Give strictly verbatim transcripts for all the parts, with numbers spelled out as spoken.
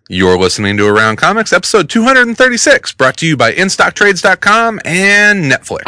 You're listening to Around Comics, episode two thirty-six, brought to you by in stock trades dot com and Netflix.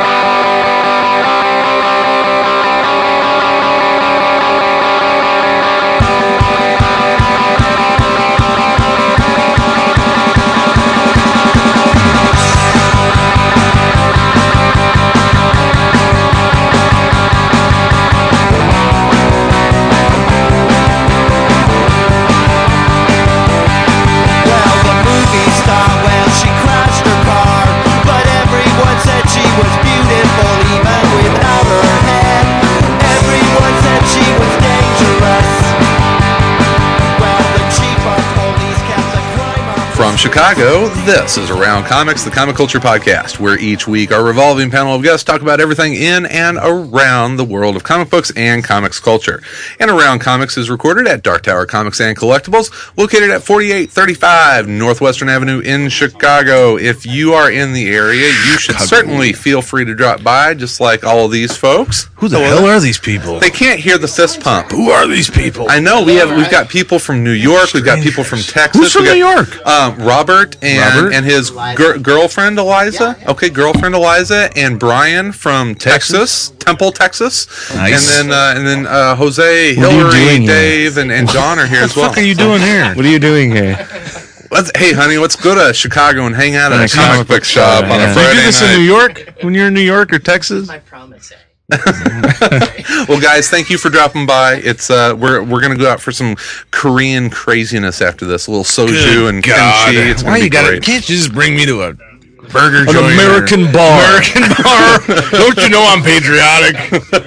From Chicago, this is Around Comics, the comic culture podcast, where each week our revolving panel of guests talk about everything in and around the world of comic books and comics culture. And Around Comics is recorded at Dark Tower Comics and Collectibles, located at forty-eight thirty-five Northwestern Avenue in Chicago. If you are in the area, you should Chicago. certainly feel free to drop by, just like all of these folks. Who the hell are these people? They can't hear the fist pump. Who are these people? I know, we have, we've got people from New York, we've got people from Texas. Who's from got, New York? Um, Robert and Robert? and his gir- girlfriend Eliza. Okay, girlfriend Eliza and Brian from Texas, Texas Temple, Texas. Nice. And then uh, and then uh, Jose, what Hillary, Dave, and, and John are here as well. What the fuck are you doing here? What are you doing here? Let's, hey, honey, let's go to Chicago and hang out at a comic, comic book shop on yeah. a Friday night. You do this night. in New York? When you're in New York or Texas? I promise. Well, guys, thank you for dropping by. It's uh, we're we're gonna go out for some Korean craziness after this. A little soju Good and God. kimchi. It's gonna Why be you gotta, great. can't you just bring me to a burger An joint? American bar. American bar. Don't you know I'm patriotic?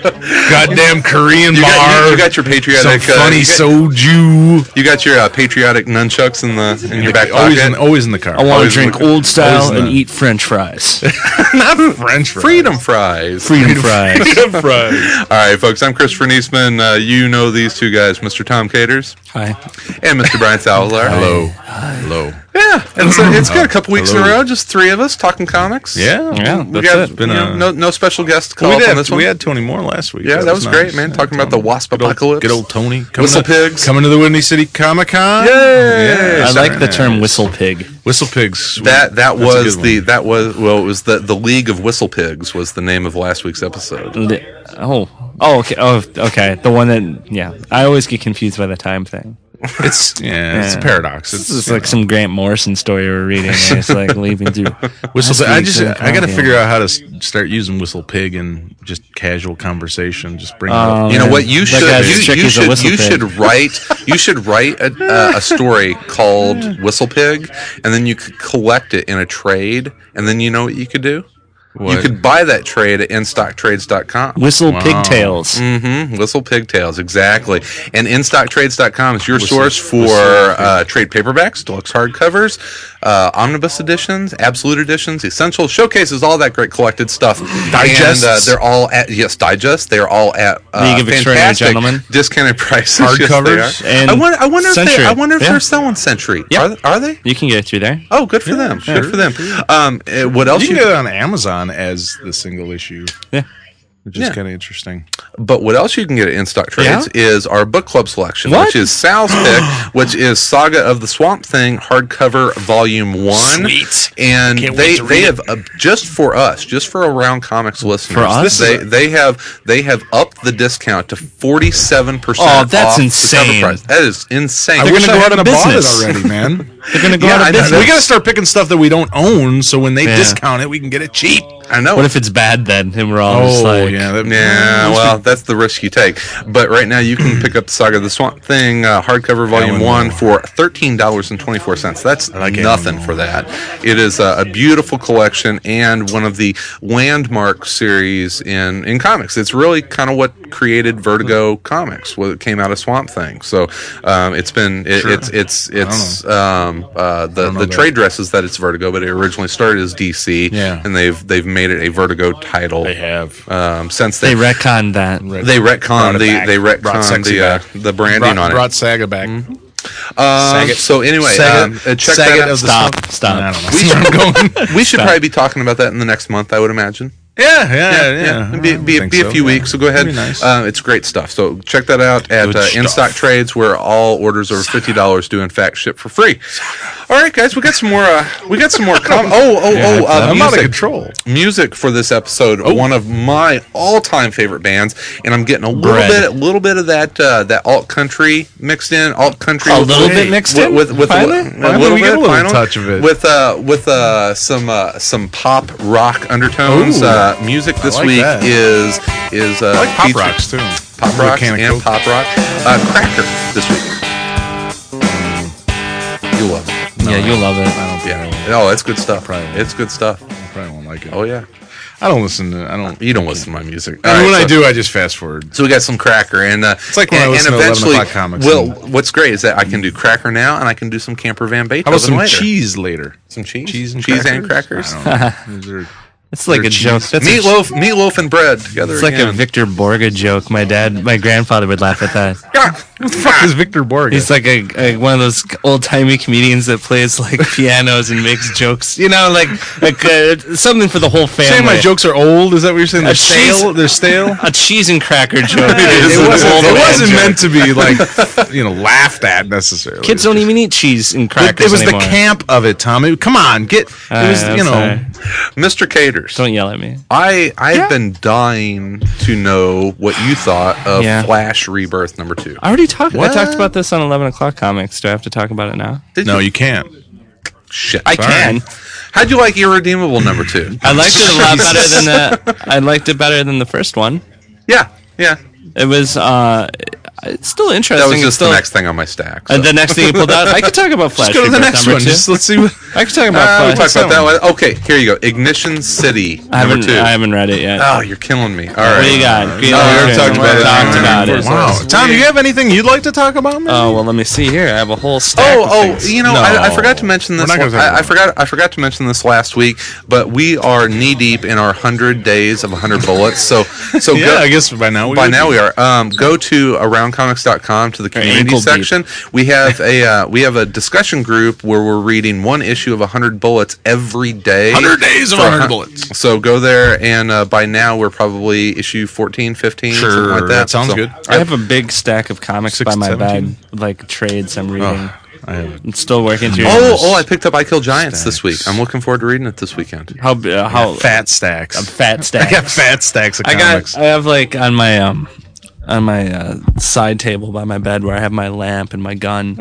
Goddamn Korean You bar. got, you, you got your patriotic Some funny uh, soju. You got your uh, patriotic nunchucks in the in your back pocket. Always in, always in the car. I want to Always drink in the- old style always in and the- eat French fries. Not French fries. Freedom fries. Freedom fries. Freedom fries. All right, folks. I'm Christopher Niesman. Uh, you know these two guys, Mister Tom Caters Hi. and Mister Brian Salazar. Hello. Hello. Yeah, it's, uh, it's got a couple weeks Hello. in a row, just three of us talking comics. Yeah. Yeah, we that's got it. Been you know, a- no no special guest call We, up on had, this one. we had Tony Moore last week. Yeah, that was nice. great, man. Yeah, Talking about Tony. the Wasp Good old- apocalypse. Good old Tony. Coming Whistle to, pigs. Coming to the Windy City Comic Con. Yay! I like the nice. term whistle pig. Whistle pigs. That that That's a was good the one. that was well it was the the League of Whistle Pigs was the name of last week's episode. Li- Oh. Oh, okay. Oh, okay. The one that, yeah. I always get confused by the time thing. It's yeah, it's a Yeah. paradox. It's, It's, like some Grant Morrison story we're reading. And it's like leaving through. whistle. I just Last week's I got to in figure out how to s- start using whistle pig in just casual conversation. Just bring it Um, up. You know what? You That should guy's you, trick you is a should whistle you pig. should write you should write a, uh, a story called Whistle Pig, and then you could collect it in a trade, and then you know what you could do? You What? could buy that trade at in stock trades dot com. Whistle pigtails. Mm-hmm. Whistle Pigtails, exactly. And in stock trades dot com is your Whistle- source for whistle uh, trade paperbacks, deluxe hardcovers, uh, omnibus editions, absolute editions, essentials, showcases, all that great collected stuff. Digests. And uh, they're all at, yes, digests. They're all at uh, League of Extraordinary fantastic Gentlemen. discounted prices. Yes, Hardcovers they are. and I wonder, I wonder if, they, Century. I wonder if Yeah. they're selling Century. Yeah. Are, they- are they? You can get it through there. Oh, good for them. sure, good for them. Um, uh, what else? You can You, get it on Amazon as the single issue. Yeah. Which is Yeah. kind of interesting. But what else you can get at In Stock Trades is our book club selection, What? which is Sal's pick, which is Saga of the Swamp Thing hardcover volume one. Sweet. And Can't they wait to they read have uh, just for us, just for Around Comics listeners, For us? they they have they have upped the discount to forty seven percent. Oh, that's off insane. The cover price. That is insane. I They're wish gonna I go out hadn't of bought it business. already, man. They're going to go Yeah, out I of know. business. We got to start picking stuff that we don't own, so when they Yeah. discount it, we can get it cheap. I know. What if it's bad then? And we're all just Oh, like, yeah. That, Yeah, well, that's the risk you take. But right now, you can pick up the Saga of the Swamp Thing uh, hardcover volume Alan one Moore. for thirteen dollars and twenty four cents. That's like Alan nothing Moore. for that. It is a, a beautiful collection and one of the landmark series in in comics. It's really kind of what created Vertigo Comics. What it came out of Swamp Thing. So um, it's been it, Sure. it's it's it's um, uh, the know the that. trade dress is that it's Vertigo, but it originally started as D C. Yeah. and they've they've made it a Vertigo title. They have. Um, since they they retconned that. they retcon Brought it the back. they Brought retcon sexy the uh, back. the branding brought, on it. brought Saga back. Um, Saget. so anyway, Saget- um, uh, check Saget that out. of the Stop. Swamp- Stop. I don't know. We See where I'm going. We should probably be talking about that in the next month, I would imagine. Yeah, yeah, yeah. yeah. yeah. Be, be, be a so. few weeks, so go ahead. That'd be nice. Uh, it's great stuff. So check that out at uh, In Stock Trades, where all orders over fifty dollars do in fact ship for free. All right, guys, we got some more. Uh, we got some more. Com- oh, oh, oh! Uh, I'm out of music. control. Music for this episode. Oh. One of my all-time favorite bands, and I'm getting a little Bread. bit, little bit of that uh, that alt country mixed in. Alt country. A with- little with- bit mixed with, in? with with Finally? a, Finally, little we bit, get a little finally. touch of it. with uh with uh some uh some pop rock undertones. Ooh. Uh, music this like week that. is is uh, I like pop featured- rocks too. Pop With a rocks can of and Coke. pop rock. Uh, Cracker this week. You love it. Yeah, you'll love it. I don't. Yeah. Oh, it's good stuff. Probably. It's good stuff. I probably won't like it. Oh yeah. I don't listen to. I don't. You don't listen to my music. I mean, All right, when I so- do, I just fast forward. So we got some Cracker, and uh, It's like when I and, listen and to eleven eventually, o'clock comics well, and- what's great is that I can do Cracker now, and I can do some Camper Van Beethoven How about some later. cheese later? Some cheese, Cheese and cheese crackers? and crackers. I don't know. Is there- It's like Or a cheese. joke. That's a- Meatloaf, meatloaf and bread together. It's like again. a Victor Borga joke. My dad, my grandfather would laugh at that. What the fuck is Victor Borga? He's like a, a one of those old timey comedians that plays like pianos and makes jokes. You know, like like uh, something for the whole family. saying my jokes are old. Is that what you're saying? They're A cheese- stale. They're stale. A cheese and cracker joke. It, is an wasn't, old it man wasn't joke. meant to be like you know laughed at necessarily. Kids don't even eat cheese and It, crackers it was anymore. the camp of it, Tom. It- come on, get. It was Uh, you know. sorry. Mister Caters. Don't yell at me. I I've been dying to know what you thought of Yeah. Flash Rebirth number two. I already talked. I What? talked about this on eleven o'clock comics. Do I have to talk about it now? Did No, you? you can't. Shit. I Sorry. can. How'd you like Irredeemable number two? I liked it a lot better than the. I liked it better than the first one. Yeah, yeah. It was. uh It's still interesting. That was It's just still, the next thing on my stack. so. And the next thing you pulled out, I could talk about Flash. Let's go to the Rebirth next number one. two. Just let's see. What, I could talk about Uh, we'll Flash. talk about that one. Okay, here you go. Ignition City I number haven't. two. I haven't read it yet. Oh, you're killing me. All What right. do you got? Green No, we Lantern. already talked about it. Talked about Yeah. it. wow, Tom, do you have anything you'd like to talk about? Maybe? Oh well, let me see here. I have a whole stack. Oh, of oh, things. you know, No. I, I forgot to mention We're this. not gonna one- talk I, I about forgot. I forgot to mention this last week, but we are knee deep in our hundred days of hundred bullets. So, so yeah, go, I guess by now we by would now be. we are. Um, go to around comics dot com to the community ankle deep. section. We have a uh, we have a discussion group where we're reading one issue of hundred bullets every day. Hundred days of For a hundred hun- bullets. So go there, and uh, by now we're probably issue fourteen, fifteen, something Sure, like that. that sounds So- good. I have a big stack of comics Six by to my seventeen? bed, like trades I'm reading. Oh, I have I'm still working through. Oh, those. oh! I picked up I Kill Giants this Stacks. week. I'm looking forward to reading it this weekend. how uh, how fat stacks. a fat I stack. got fat stacks of I comics. got. I have like on my um on my uh, side table by my bed where I have my lamp and my gun.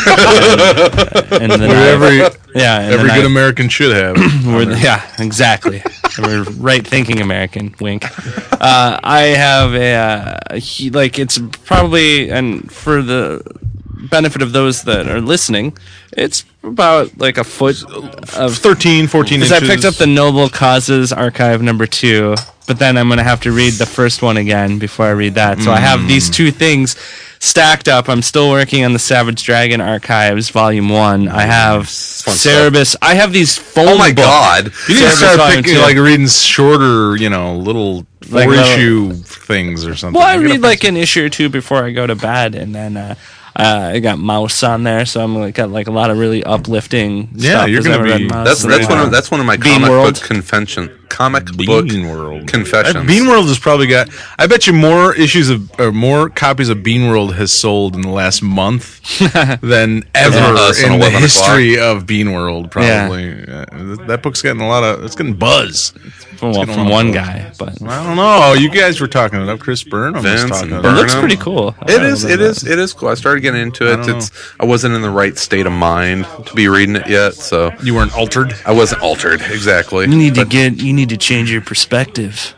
and, and then Where I- every yeah, and every then good I- American should have. We're the- yeah, exactly. We're right thinking American. Wink. Uh, I have a uh, he, like it's probably and for the benefit of those that are listening, it's about like a foot of. thirteen, fourteen Because inches. I picked up the Noble Causes Archive number two, but then I'm gonna have to read the first one again before I read that. So I have these two things stacked up. I'm still working on the Savage Dragon Archives Volume One. I have fun Cerebus. I have these phone Oh my books. God! You need to Cerebus start Volume picking two. like reading shorter, you know, little Like four little- issue things or something. Well, I You gotta read find like an issue or two before I go to bed, and then uh, uh, I got Mouse on there, so I'm like got like a lot of really uplifting. Yeah, stuff, you're 'cause I gonna haven't be- read Mouse That's in a that's one while. of that's one of my Bean comic World? book convention comic Bean book World confessions. Uh, Bean World has probably got. I bet you more issues of or more copies of Bean World has sold in the last month than ever Us on in the eleven history of Bean World. Probably Uh, that book's getting a lot of. It's getting buzz. From, well, getting from a lot one of- guy, but I don't know. You guys were talking it up. Chris Burnham was Vince talking and it up. it looks Burnham. pretty cool. I It don't is. know It about is. It is cool. I started getting into it. don't know. It's. I wasn't in the right state of mind to be reading it yet, so You weren't altered. I wasn't altered exactly. You need to get. You need to change your perspective.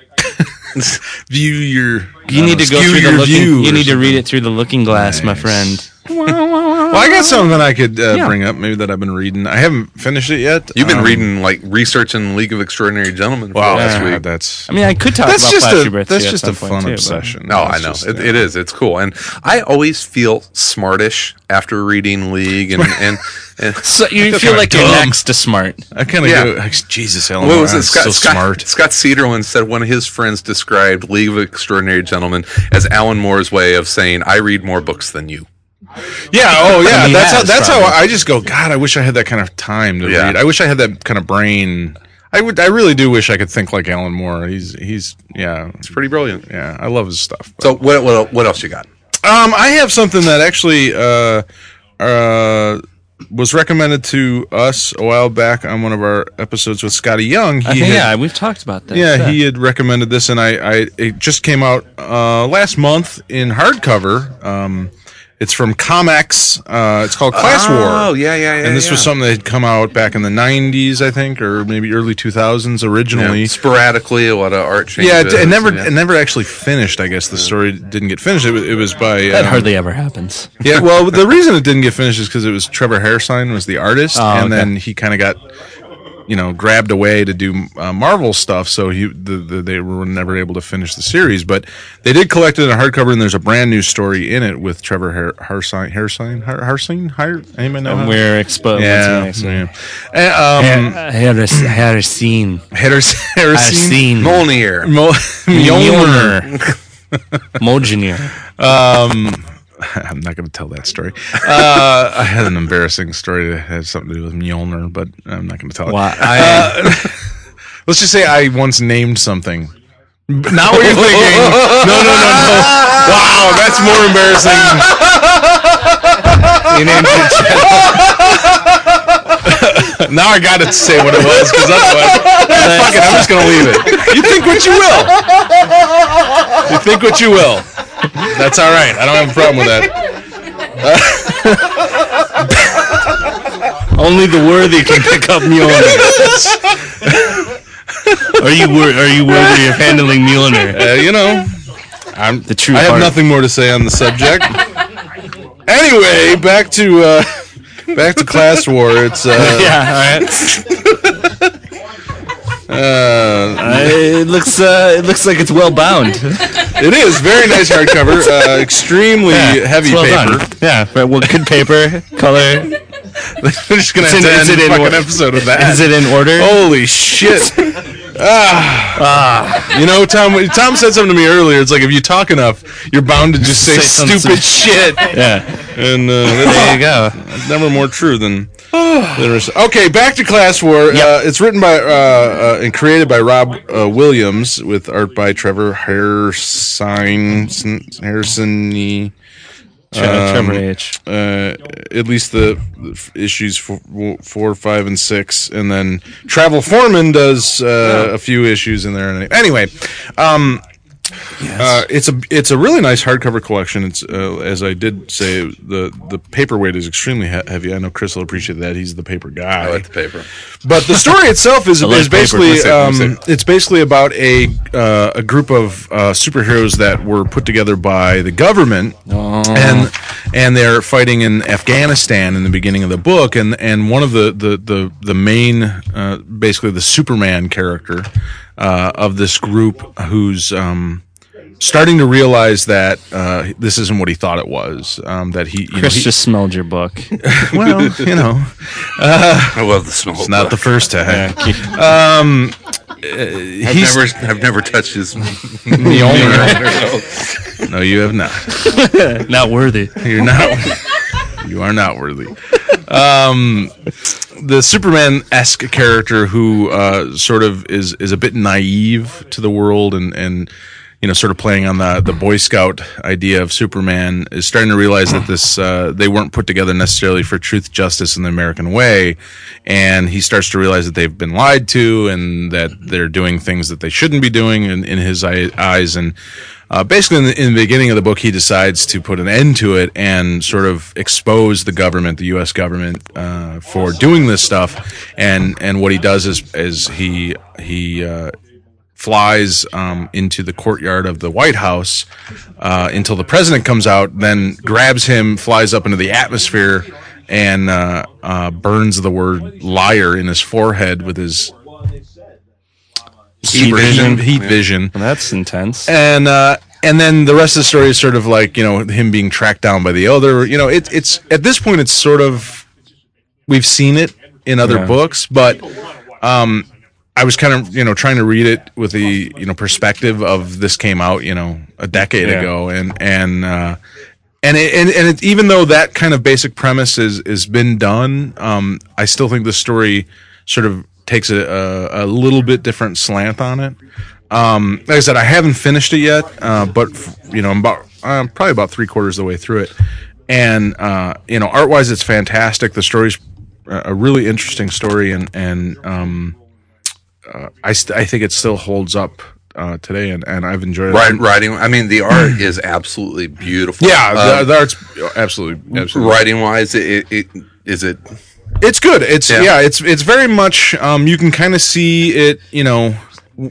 View your. You need to go skew through the your looking. view You or need to something. read it through the looking glass, my Nice. friend. Well, I got something I could uh, Yeah. bring up. Maybe that I've been reading. I haven't finished it yet. You've been Um, reading like researching League of Extraordinary Gentlemen for Wow, last that's week. that's. I mean, I could talk That's about just Flash a Rebirth that's too at just some a point, fun too, but- obsession. No, I That's know just, it, yeah. it is. It's cool, and I always feel smartish after reading League, and and, and So you feel feel kinda like you're dumb. next to smart. I kind of Yeah. go, like, Jesus, Eleanor, what was I'm it? Scott, so Scott, smart. Scott Cederlund said one of his friends described League of Extraordinary Gentlemen as Alan Moore's way of saying, "I read more books than you." Yeah, oh yeah, he that's how has, that's how probably. I just go. God, I wish I had that kind of time to Yeah. read. I wish I had that kind of brain. I would. I really do wish I could think like Alan Moore. He's he's yeah. It's pretty brilliant. Yeah, I love his stuff. So what what what else you got? Um, I have something that actually uh, uh, was recommended to us a while back on one of our episodes with Scotty Young. He I think, had, yeah, we've talked about this. yeah, he had recommended this, and I, I it just came out uh, last month in hardcover. Um, it's from Comex. Uh, it's called Class Oh, War. yeah, yeah, yeah. And this yeah. was something that had come out back in the nineties, I think, or maybe early two thousands originally. Yeah, sporadically, a lot of art changes. Yeah, it, it never yeah. it never actually finished. I guess the story didn't get finished. It was, it was by That um, hardly ever happens. yeah. Well, the reason it didn't get finished is because it was Trevor Hairsine was the artist, Oh, and okay. then he kind of got you know grabbed away to do uh, Marvel stuff. So he the, the, they were never able to finish the series, but they did collect it in a hardcover, and there's a brand new story in it with Trevor Har- Hairsine. Hairsine, Har- Hairsine, Har- anyone know? And how- we're exposed. yeah, yeah. And, um, Harris, Harrison. Hairs- Hairsine, Harrison. Mjolnir. Mo- Mjolnir. Mjolnir. I'm not going to tell that story. Uh, I had an embarrassing story that had something to do with Mjolnir, but I'm not going to tell it. Why? I, Let's just say I once named something. Not what you're thinking. No, no, no, no. Wow, that's more embarrassing. you named your child. Now I got to say what it was, because otherwise, fuck it, I'm just going to leave it. You think what you will. You think what you will. That's all right. I don't have a problem with that. Only the worthy can pick up Mjolnir. Are you wor- Are you worthy of handling Mjolnir? Uh, you know, I'm The true I have heart. nothing more to say on the subject. Anyway, back to uh, back to Class War. It's uh, Yeah, all right. uh, Uh, it looks uh, it looks like it's well bound. it is very nice hardcover, uh, extremely heavy It's well paper. done. Yeah, but well, good paper, color. We're just gonna It's have in- to is end it in a fucking or- episode of that. Is it in order? Holy shit! ah, you know, Tom. Tom said something to me earlier. It's like if you talk enough, you're bound to just say, Say some stupid stupid- shit. Yeah, And uh, there you go. It's never more true than. than okay, back to Class War. Uh, it's written by uh, uh, and created by Rob uh, Williams with art by Trevor Hairsine. Hairsine. Tre- Trevor H. Uh, at least the, the f- issues four, four, five, and six, and then Travel Foreman does uh, a few issues in there. Anyway, um, uh, it's a it's a really nice hardcover collection. It's uh, as I did say, the the paperweight is extremely he- heavy. I know Chris will appreciate that. He's the paper guy. I like the paper. But the story itself is, I like is basically paper. Let's see, um, let's see. it's basically about a uh, a group of uh, superheroes that were put together by the government, and and they're fighting in Afghanistan in the beginning of the book, and and one of the the the, the main uh, basically the Superman character uh, of this group who's um, starting to realize that uh, this isn't what he thought it was. Um, that he, you know, Chris he- just smelled your book. well, you know, I love the smell. it's not the first time. I've He's never, I've never touched his. Mjolnir. No, you have not. Not worthy. You're not. You are not worthy. Um, the Superman-esque character who uh, sort of is is a bit naive to the world and and you know sort of playing on the the Boy Scout idea of Superman is starting to realize that this uh, they weren't put together necessarily for truth, justice, and the American way, and he starts to realize that they've been lied to and that they're doing things that they shouldn't be doing in, in his eye, eyes and. Uh, basically, in the, in the beginning of the book, he decides to put an end to it and sort of expose the government, the U S government, uh, for doing this stuff. And and what he does is is he he uh, flies um, into the courtyard of the White House uh, until the president comes out, then grabs him, flies up into the atmosphere, and uh, uh, burns the word liar in his forehead with his heat vision. Heat vision. Well, that's intense. And uh, and then the rest of the story is sort of like you know him being tracked down by the other. You know, it, it's at this point it's sort of we've seen it in other Yeah. books, but um, I was kind of you know trying to read it with the you know perspective of this came out you know a decade Yeah. ago, and and uh, and it, and and it, even though that kind of basic premise is is been done, um, I still think the story sort of takes a, a, a little bit different slant on it. Um, like I said, I haven't finished it yet, uh, but you know, I'm about I'm probably about three quarters of the way through it, and uh, you know, art wise, it's fantastic. The story's a really interesting story, and and um, uh, I st- I think it still holds up uh, today, and, and I've enjoyed it. Right, writing. I mean, the art is absolutely beautiful. Yeah, Uh, the, the art's absolutely absolutely. writing wise, it, it is it. It's good. It's Yeah. yeah. It's it's very much. Um, you can kind of see it. You know, w-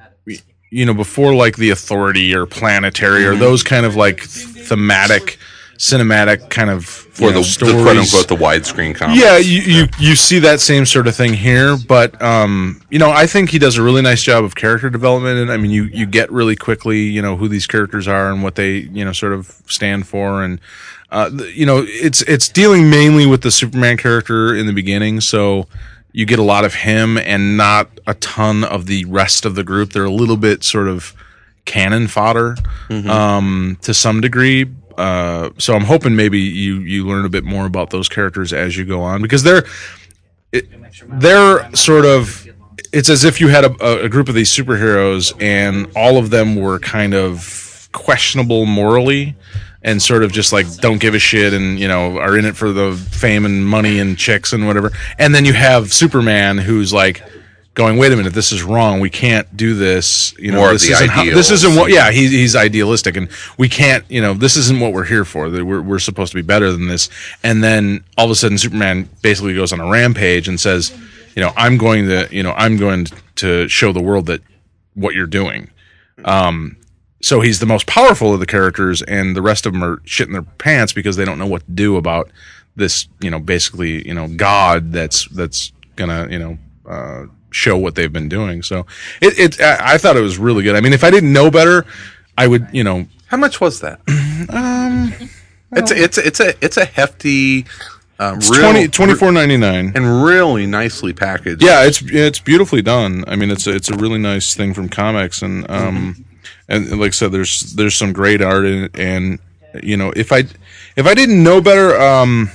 you know before like the Authority or Planetary or those kind of like thematic, cinematic kind of For you the, know, the quote unquote the widescreen comic. Yeah, you, you you see that same sort of thing here, but um, you know, I think he does a really nice job of character development, and I mean, you you get really quickly, you know, who these characters are and what they, you know, sort of stand for, and uh, th- you know, it's it's dealing mainly with the Superman character in the beginning, so you get a lot of him and not a ton of the rest of the group. They're a little bit sort of cannon fodder um, to some degree. Uh, so I'm hoping maybe you, you learn a bit more about those characters as you go on, because they're it, they're sort of, it's as if you had a, a group of these superheroes and all of them were kind of questionable morally and sort of just like don't give a shit and, you know, are in it for the fame and money and chicks and whatever. And then you have Superman who's like going, wait a minute, this is wrong. We can't do this. You know, More of this the isn't how, ideals. this isn't what. Yeah, he's he's idealistic, and we can't. You know, this isn't what we're here for. That we're we're supposed to be better than this. And then all of a sudden, Superman basically goes on a rampage and says, you know, I'm going to, you know, I'm going to show the world that what you're doing. Um, so he's the most powerful of the characters, and the rest of them are shitting their pants because they don't know what to do about this. You know, basically, you know, God that's that's gonna, you know. Uh, show what they've been doing. So it, it I, I thought it was really good. I mean, if I didn't know better, I would, you know. How much was that? um, It's a, it's a, it's a it's a hefty, um, it's real, twenty, twenty-four ninety-nine. and really nicely packaged. Yeah, it's it's beautifully done. I mean, it's a, it's a really nice thing from comics, and um, and like I said, there's there's some great art in it, and you know, if I if I didn't know better, um,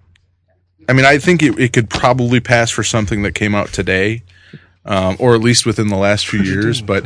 I mean, I think it, it could probably pass for something that came out today. Um, or at least within the last few years, but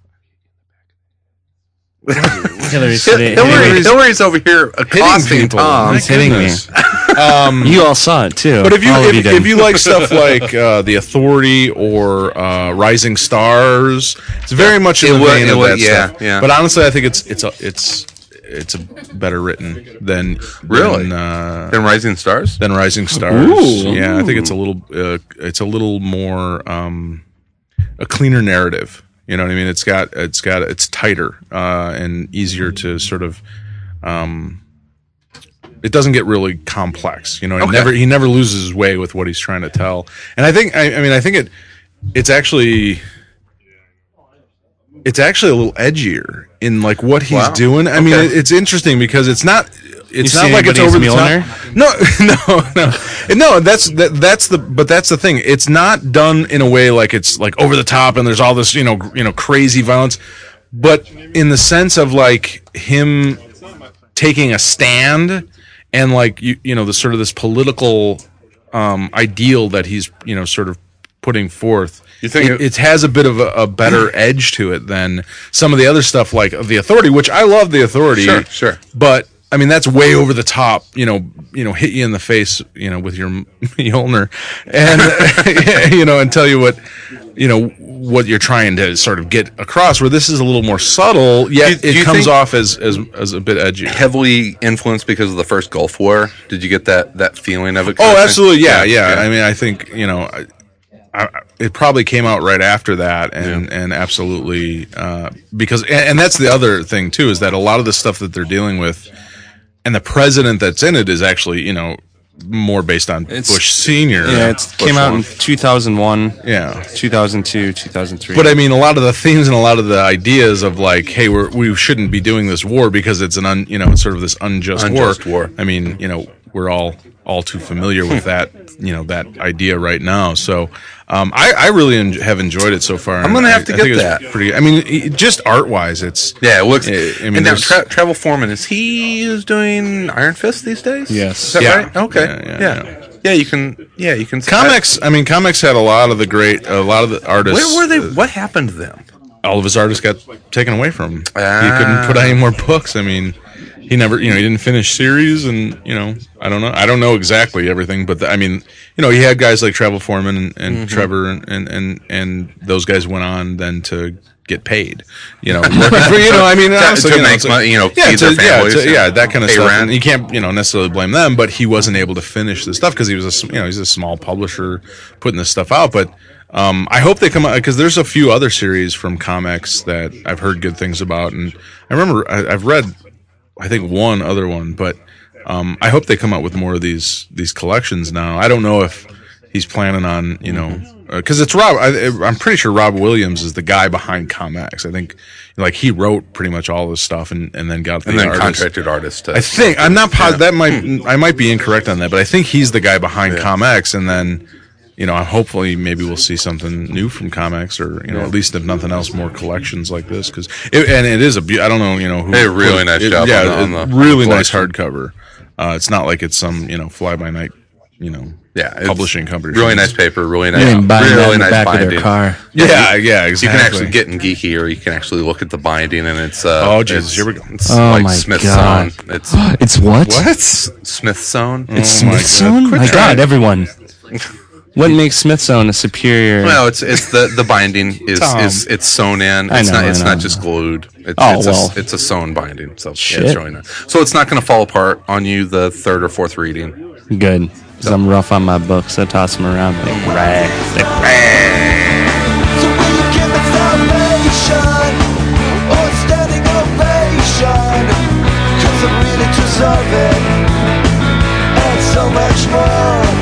Hillary's hitting, Hillary, Hillary's over here accosting people. Tom. He's hitting me. um, You all saw it too. but if you All of if, did. if you like stuff like uh, The Authority or uh, Rising Stars, it's very much in It the would- vein it of would- that yeah, stuff. yeah. But honestly, I think it's it's a, it's it's a better written than Really? than, uh, Then Rising Stars. than Rising Stars. Ooh. Yeah, I think it's a little uh, it's a little more um, a cleaner narrative. You know what I mean? It's got it's got it's tighter uh, and easier to sort of. Um, it doesn't get really complex. You know, he Okay. never he never loses his way with what he's trying to tell. And I think I, I mean I think it it's actually. It's actually a little edgier in like what he's Wow. doing. I mean, Okay. it, it's interesting because it's not. It's You not see like it's anybody's over the Mjolnir? top. No, no, no, no. That's that, that's the. But that's the thing. It's not done in a way like it's like over the top and there's all this you know gr- you know crazy violence, but in the sense of like him taking a stand and like you you know the sort of this political um, ideal that he's you know sort of putting forth. You think it, it- it has a bit of a, a better edge to it than some of the other stuff like The Authority, which I love The Authority. Sure, sure. But I mean, that's way over the top. You know, you know, hit you in the face, you know, with your Mjolnir, and you know, and tell you what, you know, what you're trying to sort of get across. Where this is a little more subtle, yet Do- do it you comes think- off as, as as a bit edgy. Heavily influenced because of the first Gulf War. Did you get that that feeling of it? Oh, absolutely, yeah, yeah. I mean, I think you know. I, I, it probably came out right after that, and and absolutely uh, because and, and that's the other thing too is that a lot of the stuff that they're dealing with, and the president that's in it is actually you know more based on It's- Bush Senior. yeah, it Bush came out one. in two thousand one, yeah. two thousand two, two thousand three. But I mean, a lot of the themes and a lot of the ideas of like, hey, we're, we shouldn't be doing this war because it's an un, you know, it's sort of this unjust, Unjust war. war. I mean, you know, we're all all too familiar with that, you know, that idea right now. So, um, I, I really en- have enjoyed it so far. I'm gonna and have I- to I get think it's that. Pretty. I mean, it, just art wise, it's Yeah, it looks. I- I mean, and now there's- Tra- Travel Foreman, is he who's doing Iron Fist these days? Yes. Is that Yeah. right? Okay. Yeah, Yeah. yeah, Yeah, you can. Yeah, you can. Comics. I mean, comics had a lot of the great, a lot of the artists. Where were they? What happened to them? All of his artists got taken away from him. Ah. He couldn't put out any more books. I mean, he never, you know, he didn't finish series, and you know, I don't know, I don't know exactly everything, but the, I mean, you know, he had guys like Travel Foreman and, and mm-hmm. Trevor, and, and and and those guys went on then to get paid, you know, working for, you know, I mean, honestly, to you know, make money, you know, yeah, feed to, their yeah, families, to, yeah, that kind of stuff. Rent. And you can't, you know, necessarily blame them, but he wasn't able to finish the stuff because he was a, you know, he's a small publisher putting this stuff out, but. Um, I hope they come out because there's a few other series from comics that I've heard good things about, and I remember I, I've read, I think one other one, but um, I hope they come out with more of these these collections now. I don't know if he's planning on, you know, because uh, it's Rob. I, I'm pretty sure Rob Williams is the guy behind Comics. I think, like, he wrote pretty much all this stuff, and, and then got the and then artist. contracted artists. To, I think I'm not positive. Yeah. That might I might be incorrect on that, but I think he's the guy behind yeah. Comics, and then. You know, hopefully, maybe we'll see something new from comics, or you know, yeah. at least if nothing else, more collections like this. Because and it is a, be- I don't know, you know, who, hey, really nice it, job. Yeah, on the, on the, really on the nice hardcover. Uh, it's not like it's some you know fly by night, you know, yeah, publishing company. Really nice paper, really nice, really, really nice back binding. Of their car. Yeah, yeah, exactly. You can actually get in geeky, or you can actually look at the binding, and it's uh, oh Jesus, here we go. It's oh like my Smithsonian. God. It's it's what? What? Smithsonian. It's oh Smithsonian. My, my God, everyone. What makes Smithsonian a superior? Well, it's it's the, the binding is, is it's sewn in. It's know, not it's know. not just glued. It's, oh it's well, a, it's a sewn binding. So Shit. yeah, it's really nice. So it's not going to fall apart on you the third or fourth reading. Good, because I'm rough on my books. I toss them around like rags. Like rags. So will you give it salvation or standing ovation? 'Cause I really deserve it, and so much more.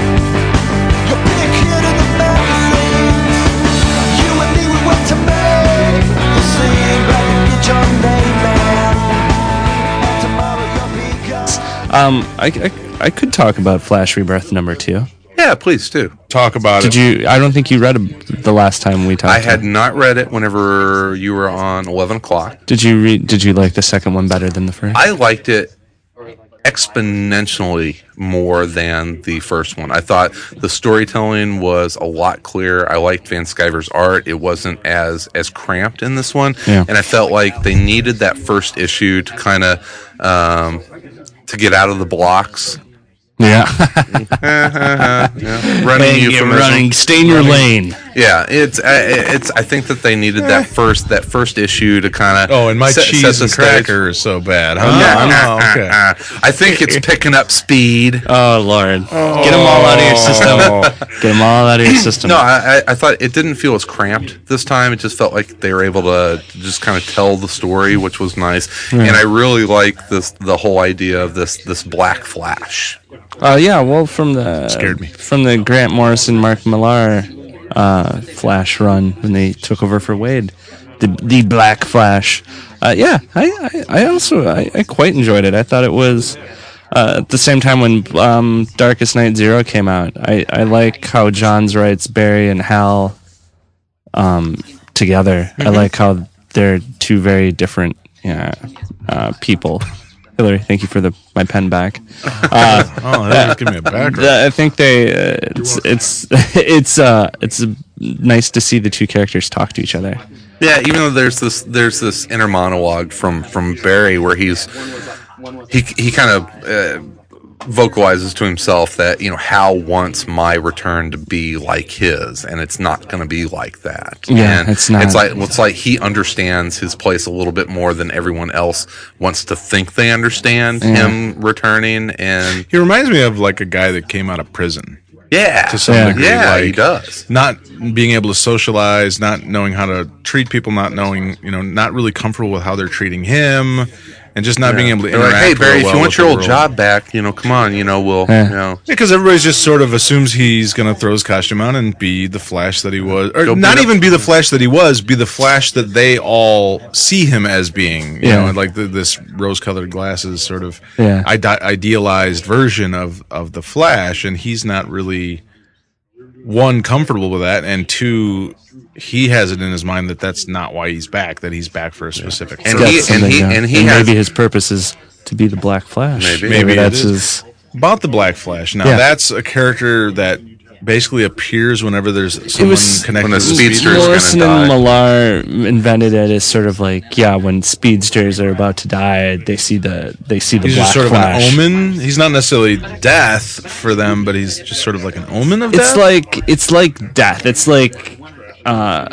Um, I, I, I could talk about Flash Rebirth number two. Yeah, please do. Talk about Did it. you? I don't think you read it the last time we talked. I had not read it whenever you were on eleven o'clock. Did you read? Did you like the second one better than the first? I liked it exponentially more than the first one. I thought the storytelling was a lot clearer. I liked Van Sciver's art. It wasn't as as cramped in this one, Yeah. and I felt like they needed that first issue to kind of um, to get out of the blocks. Yeah. yeah. Running Hey, you're euphemism. running. Stay in your lane. Yeah, it's uh, it's. I think that they needed that first that first issue to kind of. Oh, and my cheese and cracker is so bad. Huh? Yeah, oh, okay. I think it's picking up speed. Oh Lord, get them all out of your system. Get them all out of your system. No, I, I- I thought it didn't feel as cramped this time. It just felt like they were able to just kind of tell the story, which was nice. And I really like this the whole idea of this this Black Flash. Uh, yeah, well, from the Scared me. from the Grant Morrison, Mark Millar uh, Flash run when they took over for Wade, the the Black Flash. Uh, yeah, I, I, I also I, I quite enjoyed it. I thought it was uh, at the same time when um, Darkest Night Zero came out. I, I like how Johns writes Barry and Hal um, together. Mm-hmm. I like how they're two very different yeah, uh, people. Hillary, thank you for the my pen back. Uh, oh, that just give me a background. the, I think they uh, it's it's it's uh it's nice to see the two characters talk to each other. Yeah, even though there's this there's this inner monologue from from Barry where he's he he kind of uh, vocalizes to himself that, you know, Hal wants my return to be like his, and it's not going to be like that. Yeah, and it's not. It's like it's like he understands his place a little bit more than everyone else wants to think they understand Yeah. him returning. And He reminds me of like a guy that came out of prison. yeah, To some Yeah. degree, yeah, like, he does. not being able to socialize, not knowing how to treat people, not knowing, you know, not really comfortable with how they're treating him, and just not being able to They're interact. like, hey Barry, real if well you want with your the old world. job back, you know, come on, you know, we'll, Yeah. you know. Because everybody's just sort of assumes he's going to throw his costume on and be the Flash that he was. Or Go not beat up- even be the Flash that he was, be the Flash that they all see him as being. You Yeah. know, and like the, this rose-colored glasses sort of Yeah. ide- idealized version of, of the Flash. And he's not really, one, comfortable with that, and two, he has it in his mind that that's not why he's back, that he's back for a specific And Got he- and something, he- uh, and he has- maybe his purpose is to be the Black Flash. Maybe. Maybe it that's is. his about the Black Flash. Now Yeah. that's a character that basically appears whenever there's someone was- connected when a to the speedster is Speedster. gonna Morrison die. and Millar invented it as sort of like, yeah, when speedsters are about to die, they see the they see the He's Black just sort Flash. of an omen. He's not necessarily death for them, but he's just sort of like an omen of It's death. like it's like death. It's like uh,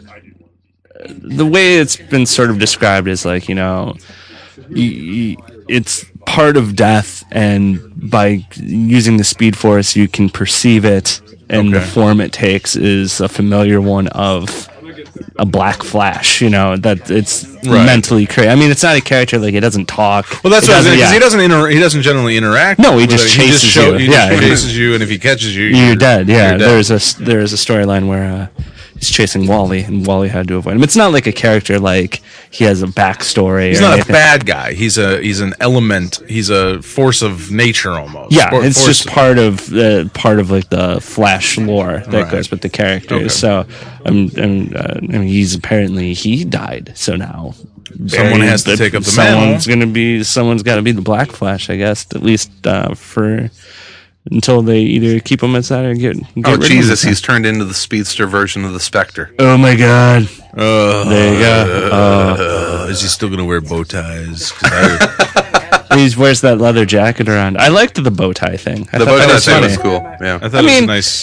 the way it's been sort of described is like, you know, y- y- it's part of death, and by using the Speed Force, you can perceive it, and the Okay. form it takes is a familiar one of a Black Flash. You know that it's Right. mentally crazy. I mean, it's not a character, like it doesn't talk. Well, that's It what I was doesn't- saying, 'cause yeah. he doesn't inter- he doesn't generally interact. No, he with just it. chases show- you. He Yeah, just he- chases you, and if he catches you, You're dead. Yeah, you're dead. there's a there is a storyline where uh, he's chasing Wally, and Wally had to avoid him. It's not like a character like he has a backstory. He's or not anything. a bad guy. He's a he's an element. He's a force of nature almost. Yeah, Or it's force just of- part of the part of like the Flash lore that Right. goes with the characters. Okay. So, um, um, uh, I mean, he's apparently he died. So now Someone Barry- has to take up the Someone's mantle. gonna be someone's got to be the Black Flash, I guess. At least uh, for until they either keep him as that or get. get Oh rid of Jesus, him. he's turned into the speedster version of the Spectre. Oh my God! Uh, There you go. uh, is he still gonna wear bow ties? 'Cause I, He wears that leather jacket around. I liked the bow tie thing. I The thought bow that tie was thing funny. was cool. Yeah. I thought I it was mean- nice.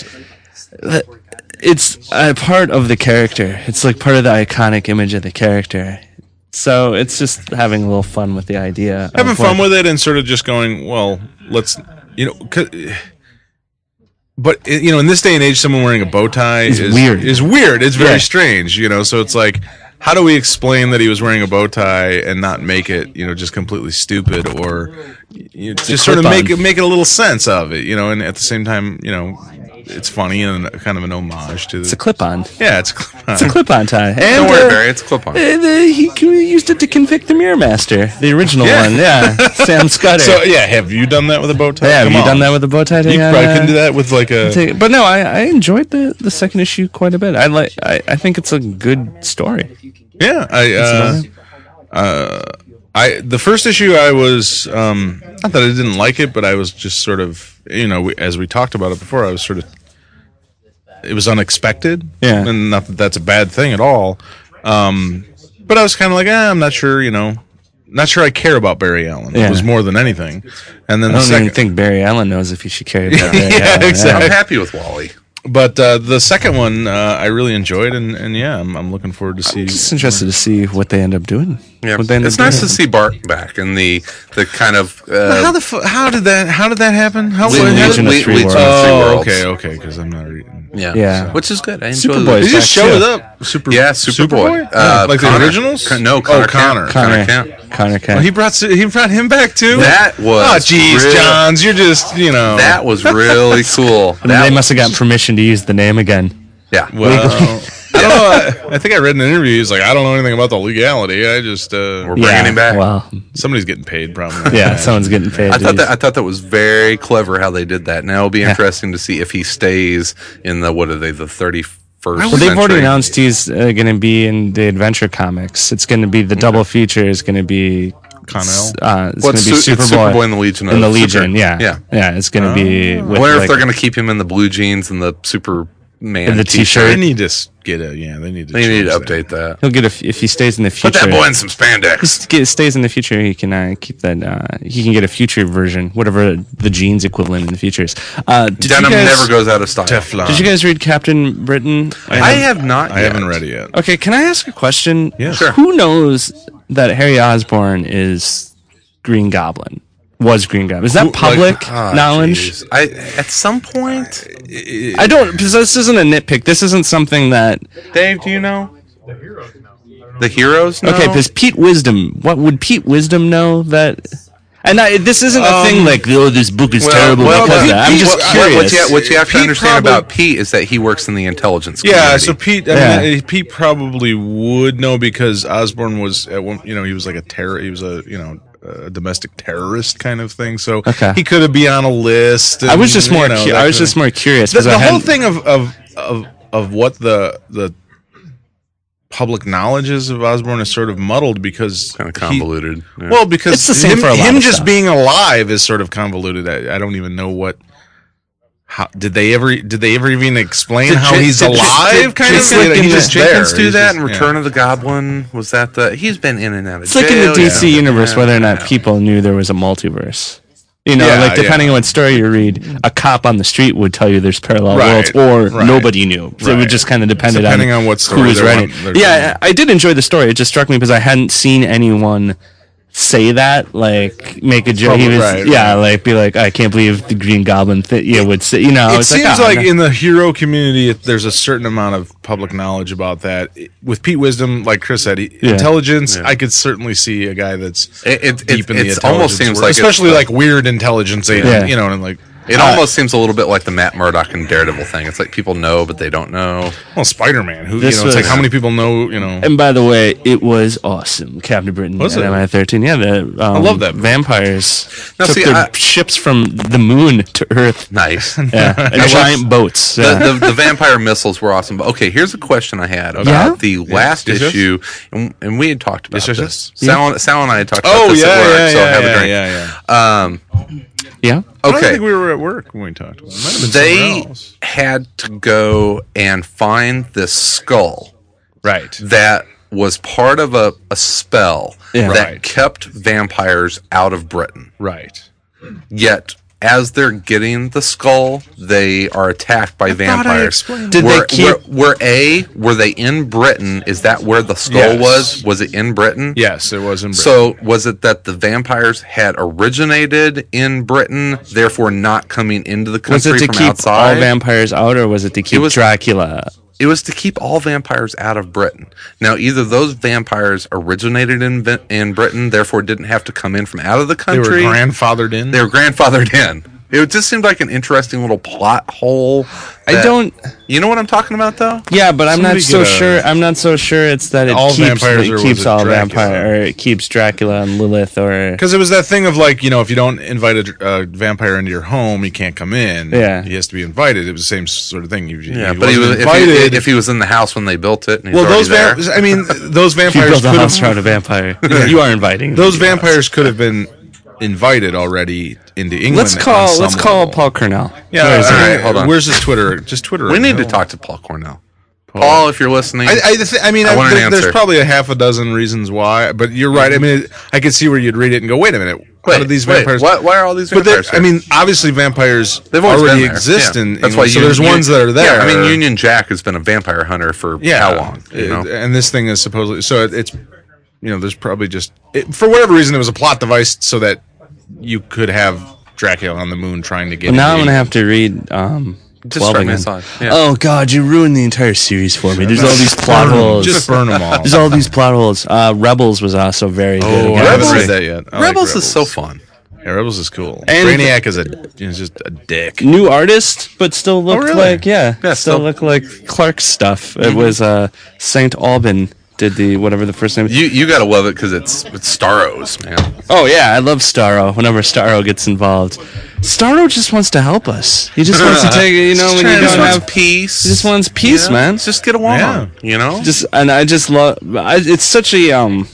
It's a part of the character. It's like part of the iconic image of the character. So it's just having a little fun with the idea. Having of fun what- with it and sort of just going, well, let's, you know, 'cause- but uh, you know, in this day and age, someone wearing a bow tie Is is weird. Is weird. It's very Yeah. strange, you know. So it's like, how do we explain that he was wearing a bow tie and not make it, you know, just completely stupid, or you know, just sort of clip-on. make it make it a little sense of it, you know, and at the same time, you know, it's funny and kind of an homage to It's the. a clip-on. Yeah, it's a clip It's a clip-on tie. And, Don't worry, uh, Barry. It's a clip on. uh, the- he c- used it to convict the Mirror Master, the original Yeah. one. Yeah, Sam Scudder. So yeah, have you done that with a bow tie? yeah, have Come you on. done that with the bow tie? You thing? probably Uh, can do that with like a. take- But no, I, I enjoyed the, the second issue quite a bit. I like. I, I think it's a good story. Yeah, I uh, uh, I the first issue I was um, not that I didn't like it, but I was just sort of, you know, we, as we talked about it before, I was sort of it was unexpected, Yeah. and not that that's a bad thing at all. Um, but I was kind of like, eh, I'm not sure, you know, not sure I care about Barry Allen. Yeah. It was more than anything, and then I the don't second, even think Barry Allen knows if he should carry about Barry Yeah, Allen. exactly. I'm happy with Wally. but uh, the second one uh, I really enjoyed, and, and yeah, I'm, I'm looking forward to see. Just interested to see what they end up doing. Yeah, What they end it's up nice doing. to see Bart back and the the kind of uh, how the fu- how did that how did that happen? How Le- how- Legion of Le- Three Legion of Worlds. Three Oh, Worlds. okay, okay, because I'm not reading. Yeah, Yeah. which is good. I enjoy Superboy the- is He just back, showed too. up. Super. Yeah, Superboy. Superboy? Uh, like Connor. the originals? Con- no, Oh, Connor. Connor. Kent. Connor, Kent. Connor Kent. Oh, he brought he brought him back too. That was Oh, jeez, real- Johns, you're just you know That was really cool. I mean, That they was- must have gotten permission to use the name again. Yeah. Well, I don't know. I, I think I read in an interview. He's like, I don't know anything about the legality. I just uh, We're bringing him back. Well, somebody's getting paid probably. yeah, someone's getting paid. I to thought use- that I thought that was very clever how they did that. Now it'll be interesting to see if he stays in the what are they the thirty first. Well, they've already announced he's uh, going to be in the Adventure Comics. It's going to be the double feature. Is going to be Connell. Uh, it's going What's to be Su- it's Superboy, Superboy and the Legion in of the Super- Legion. Yeah, yeah. yeah. It's going to be. I With wonder like, if they're going to keep him in the blue jeans and the Superman And the They t-shirt. need to s- get a yeah. They need to. They need to change update that. He'll get a f- if he stays in the future. Put that boy in some spandex. Just get, stays in the future. He can uh, keep that. Uh, he can get a future version, whatever the jeans equivalent in the futures. Uh, did Denim you guys, never goes out of style. Teflon. Did you guys read Captain Britain? I have not. I yet. haven't read it yet. Okay, can I ask a question? Yeah. Sure. Who knows that Harry Osborn is Green Goblin? Was Green Goblin? Is that public Ah, knowledge? jeez. I at some point, I don't, because this isn't a nitpick. This isn't something that. Dave, do you know? The heroes know? Okay, because Pete Wisdom. What would Pete Wisdom know that? And I, this isn't a thing like, oh, this book is terrible because of that. I'm Pete- just what, curious. What you, what you have to Pete understand probably- about Pete is that he works in the intelligence Yeah, community. so Pete, I Yeah. mean, uh, Pete probably would know because Osborne was at one, you know, he was like a terror, he was a, you know, a domestic terrorist kind of thing. So Okay. he could have be on a list. I was just and, more. you know, cu- that I was kind of- just more curious. the, 'cause the I whole hadn't- thing of, of of of what the the public knowledge of Osborn is sort of muddled because Kind of he- convoluted. Yeah. well, because It's the same him, for a lot him of just stuff. being alive is sort of convoluted. I, I don't even know what. How did they ever? Did they ever even explain Did how J- he's did J- alive? did- kind just of. like He's in just the Jenkins there. do He's that just- in Return of the Goblin? Was that the he's been in and out of It's like jail? in the D C yeah. universe, Yeah. whether or not people knew there was a multiverse. You know, Yeah, like depending yeah. on what story you read, a cop on the street would tell you there's parallel Right, worlds, or right. nobody knew. So it Right. would just kind of depended Depending on, on what who story was they're writing. on- they're Yeah, telling. I did enjoy the story. It just struck me because I hadn't seen anyone say that, like make a joke. He Probably was, right, yeah, right. like be like, I can't believe the Green Goblin. Th- yeah, would say, you know, It it's seems like, like, oh, no. in the hero community, it, there's a certain amount of public knowledge about that. With Pete Wisdom, like Chris said, he, Yeah. intelligence. I could certainly see a guy that's It, it, deep it, in the it's intelligence almost seems world, like it's especially the- like weird intelligence. Agent, Yeah. You know, and like It almost seems a little bit like the Matt Murdock and Daredevil thing. It's like people know, but they don't know. well, Spider Man. Who This you know? It's like was- how many people know? You know, And by the way, it was awesome. Captain Britain Was and it? M I thirteen. Yeah, the um, I love that movie. vampires Now, took see, their I- ships from the moon to Earth. Nice. Yeah, and giant boats. Yeah. The, the, the vampire missiles were awesome. But okay, here's a question I had about Yeah? the last Yes, yes. issue, and, and we had talked about Yes, yes, this. yes. Sal, Sal and I had talked about oh this yeah, at work, yeah, so yeah, have yeah, a drink. yeah, yeah. Um, yeah. I don't okay, think we were at work when we talked. It might have been they somewhere else. had to go and find this skull Right. that was part of a, a spell Yeah. that Right. kept vampires out of Britain. Right. Yet, as they're getting the skull, they are attacked by thought I vampires. explained Did were, they keep- were, were A, were they in Britain? Is that where the skull Yes. was? Was it in Britain? Yes, it was in Britain. So, was it that the vampires had originated in Britain, therefore not coming into the Was country it to from keep outside? all vampires out, or was it to keep was- Dracula? It was to keep all vampires out of Britain. Now, either those vampires originated in Vi- in Britain, therefore didn't have to come in from out of the they were country. grandfathered in. They were grandfathered in. It just seemed like an interesting little plot hole. I that- don't. You know what I'm talking about, though? Yeah, but I'm not Somebody so get a- sure. I'm not so sure it's that it All keeps vampires, it or was keeps it all Dracula? vampire, or it keeps Dracula and Lilith, or Because it was that thing of like, you know, if you don't invite a uh, vampire into your home, he can't come in. Yeah. He has to be invited. It was the same sort of thing. You, Yeah, he but he was, wasn't if, he, invited. if he was in the house when they built it, and he's well, already those there. vampires, I mean, those if you vampires build a could house have, around a vampire, you are inviting those them to your house. vampires could have been invited already into England. Let's on call. some Let's call level. Paul Cornell. Yeah, Where is all he? right, Hold hold on. on. Where's his Twitter? Just Twitter. we him. need to No. talk to Paul Cornell. Paul, if you're listening, I, I, th- I mean, I I want an there- there's answer. probably a half a dozen reasons why, but you're right. I mean, it, I could see where you'd read it and go, "Wait a minute, wait, how did these wait, vampires?" why, why are all these But they're- vampires? I here? mean, obviously, vampires They've always already been there. exist, Yeah. in That's England, why so Union- there's ones that are there. Yeah, I mean, Union Jack has been a vampire hunter for how long? You know? It- and this thing is supposedly so it, it's you know there's probably just it, for whatever reason it was a plot device so that you could have Dracula on the moon trying to get. Well, now I'm into- gonna have to read. Um, Just twelve start me again. aside. Yeah. Oh God, you ruined the entire series for me. There's all these plot Burn 'em. holes. Just burn them all. There's all these plot holes. Uh, Rebels was also very good. Oh, I again. haven't Rebels- read that yet. I like Rebels is so fun. Yeah, Rebels is cool. And- Brainiac is a is just a dick. New artist, but still looked really? like yeah, Yeah, still still- looked like Clark's stuff. It was uh, Saint Alban did the whatever the first name. You you gotta love it because it's it's Starros, man. Oh yeah, I love Starro. Whenever Starro gets involved, Starro just wants to help us. He just wants to take you know when you He just don't wants have peace. he just wants peace, you know? man. Just get along. Yeah. You know. just and I just love. I, it's such a um.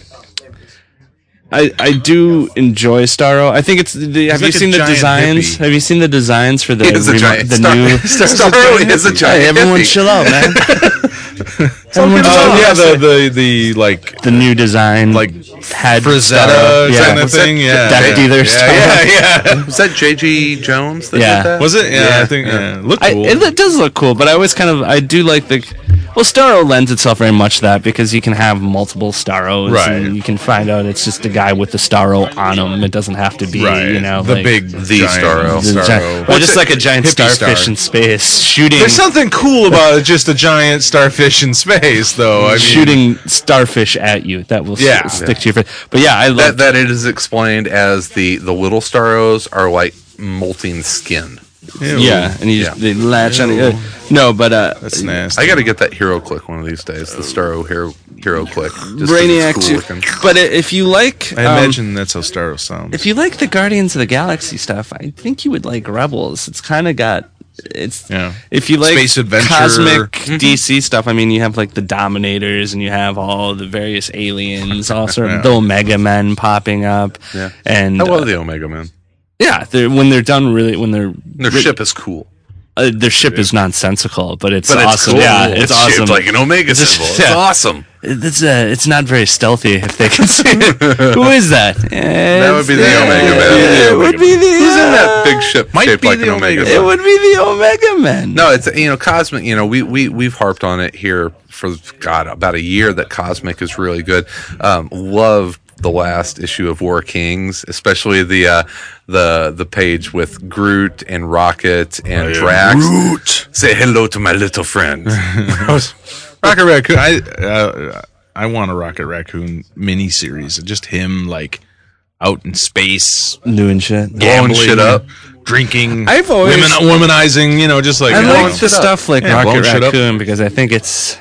I, I do enjoy Starro. I think it's. The, have you like a seen the giant designs? hippie. Have you seen the designs for the He is a remo- giant. the Star- new? Starro is a giant. Hey, everyone, hippie. chill out, man. everyone, chill Oh out. yeah, the the the like The new design, like had Frazetta Starro. kind Yeah, of What's that? thing. Yeah, Death yeah. Dealer yeah, Starro. yeah, yeah. Was that J G Jones that Yeah. did that? Was it? Yeah, Yeah, I think. Yeah, looked I, cool. it, it does look cool, but I always kind of I do like the. Well, Starro lends itself very much to that because you can have multiple Starros, Right. and you can find out it's just a guy with the Starro on him. It doesn't have to be, right. you know, the like, big The giant Starro. the Starro. giant- or What's just it? like a giant Hippie starfish star. in space shooting, There's something cool about just a giant starfish in space, though. I mean, shooting starfish at you that will s- Yeah. stick to your face. But yeah, I love that that it is explained as the the little Starros are like molting skin. Ew. yeah, and you just Yeah. they latch on. Uh, no, but uh, That's nasty. I got to get that hero click one of these days. The Starro hero hero click. Just 'cause Brainiac it's too. cool looking. But i- if you like, I um, imagine that's how Starro sounds. if you like the Guardians of the Galaxy stuff, I think you would like Rebels. It's kind of got it's Yeah. if you like Space adventure. cosmic D C stuff. I mean, you have like the Dominators, and you have all the various aliens, all sort of Yeah. the Omega Men popping up. Yeah. and I love uh, the Omega Man. yeah, they're, when they're done, really, when they're Their ship is cool. uh, their ship is nonsensical, but it's But it's awesome. cool. Yeah, it's, it's awesome. shaped like an Omega It's a- symbol. It's yeah. awesome. It's uh, it's not very stealthy if they can see it. Who is that? That would be the It's- Omega uh, Man. It would be the. Who's in that uh, big ship Might shaped be like the an Omega Omega Man? It would be the Omega Men. No, it's you know Cosmic. You know we we we've harped on it here for God about a year that Cosmic is really good. Um, loved the last issue of War Kings, especially the uh, the the page with Groot and Rocket and Drax. Groot. Say hello to my little friend. Rocket Raccoon. I uh, I want a Rocket Raccoon miniseries. Just him like out in space, Doing shit. Blowing gambling, shit up. drinking, I've always- women, womanizing. You know, just like I you know, like the stuff like Yeah, blowing Rocket shit up. Raccoon because I think it's.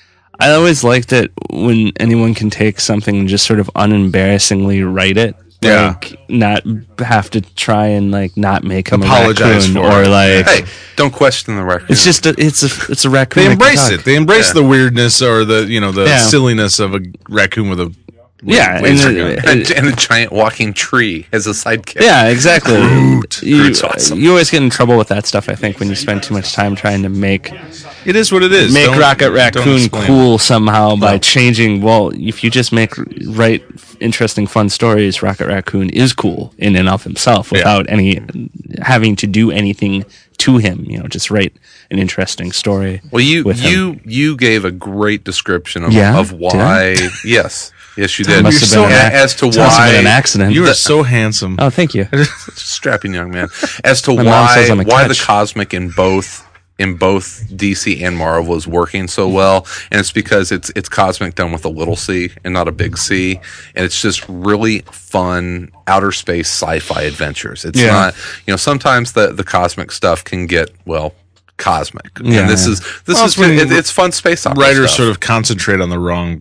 I always liked it when anyone can take something and just sort of unembarrassingly write it. Yeah. Like, not have to try and like not make him Apologize a raccoon for or it. like. Hey, don't question the raccoon. It's just a, it's a it's a raccoon. They that can embrace talk. it. They embrace Yeah. the weirdness or the you know the Yeah. silliness of a raccoon with a Yeah, and laser the- gun. and, and a giant walking tree as a sidekick. Yeah, exactly. Groot. You, Groot's awesome. you always get in trouble with that stuff, I think, when you spend too much time trying to make It is what it is. make Don't- Rocket don't Raccoon explain cool somehow by changing. Well, if you just make write interesting, fun stories, Rocket Raccoon is cool in and of himself without any having to do anything to him. You know, just write an interesting story. Well, you with him. you you gave a great description of, Yeah? of Did why. Yes, yes, you did. Must have been So- an ac- as to must have why been an accident. You are so handsome. Oh, thank you. strapping young man. As to My mom says why I'm a why the catch. cosmic in both in both D C and Marvel is working so well, and it's because it's it's cosmic done with a little c and not a big C, and it's just really fun outer space sci-fi adventures. It's Yeah. not you know sometimes the the cosmic stuff can get well cosmic, Yeah, and this yeah. is this Well, is it's when it, it's fun space opera Writers stuff. sort of concentrate on the wrong.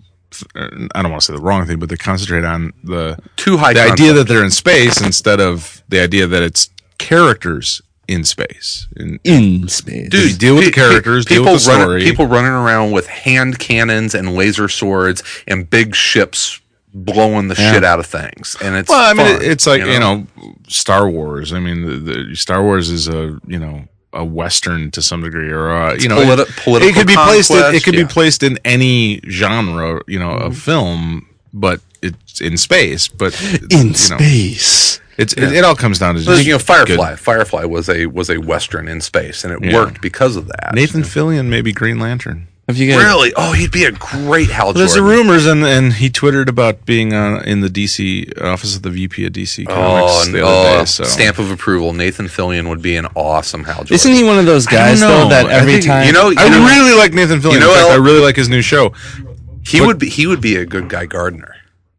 I don't want to say the wrong thing, but they concentrate on the Too high the idea concept. that they're in space instead of the idea that it's characters in space. In, In space. Dude, deal with the Pe- pe- characters, deal people with the running, story. people running around with hand cannons and laser swords and big ships blowing the shit out of things, and it's well, I mean, fun, it, it's like you know? Star Wars. I mean, the, the Star Wars is a you know a western to some degree, or uh, you know, politi- it, political it could be placed. In, it conquest, could yeah. be placed in any genre, you know, of film, but it's in space. But in you know, space. it's it, it all comes down to But, just you know, Firefly. good. Firefly was a was a western in space, and it Yeah. worked because of that. Nathan Fillion, maybe Green Lantern. Have you guys? really? Oh, he'd be a great Hal There's the Jordan. rumors, and, and he twittered about being uh, in the D C office of the V P of D C Comics Oh, the and, other oh, day. So stamp of approval. Nathan Fillion would be an awesome Hal Jordan. Isn't he one of those guys don't though know. that I every think- time You know, you I know, really like Nathan Fillion. You know, in fact, El- I really like his new show. he would be he would be a good Guy Gardner.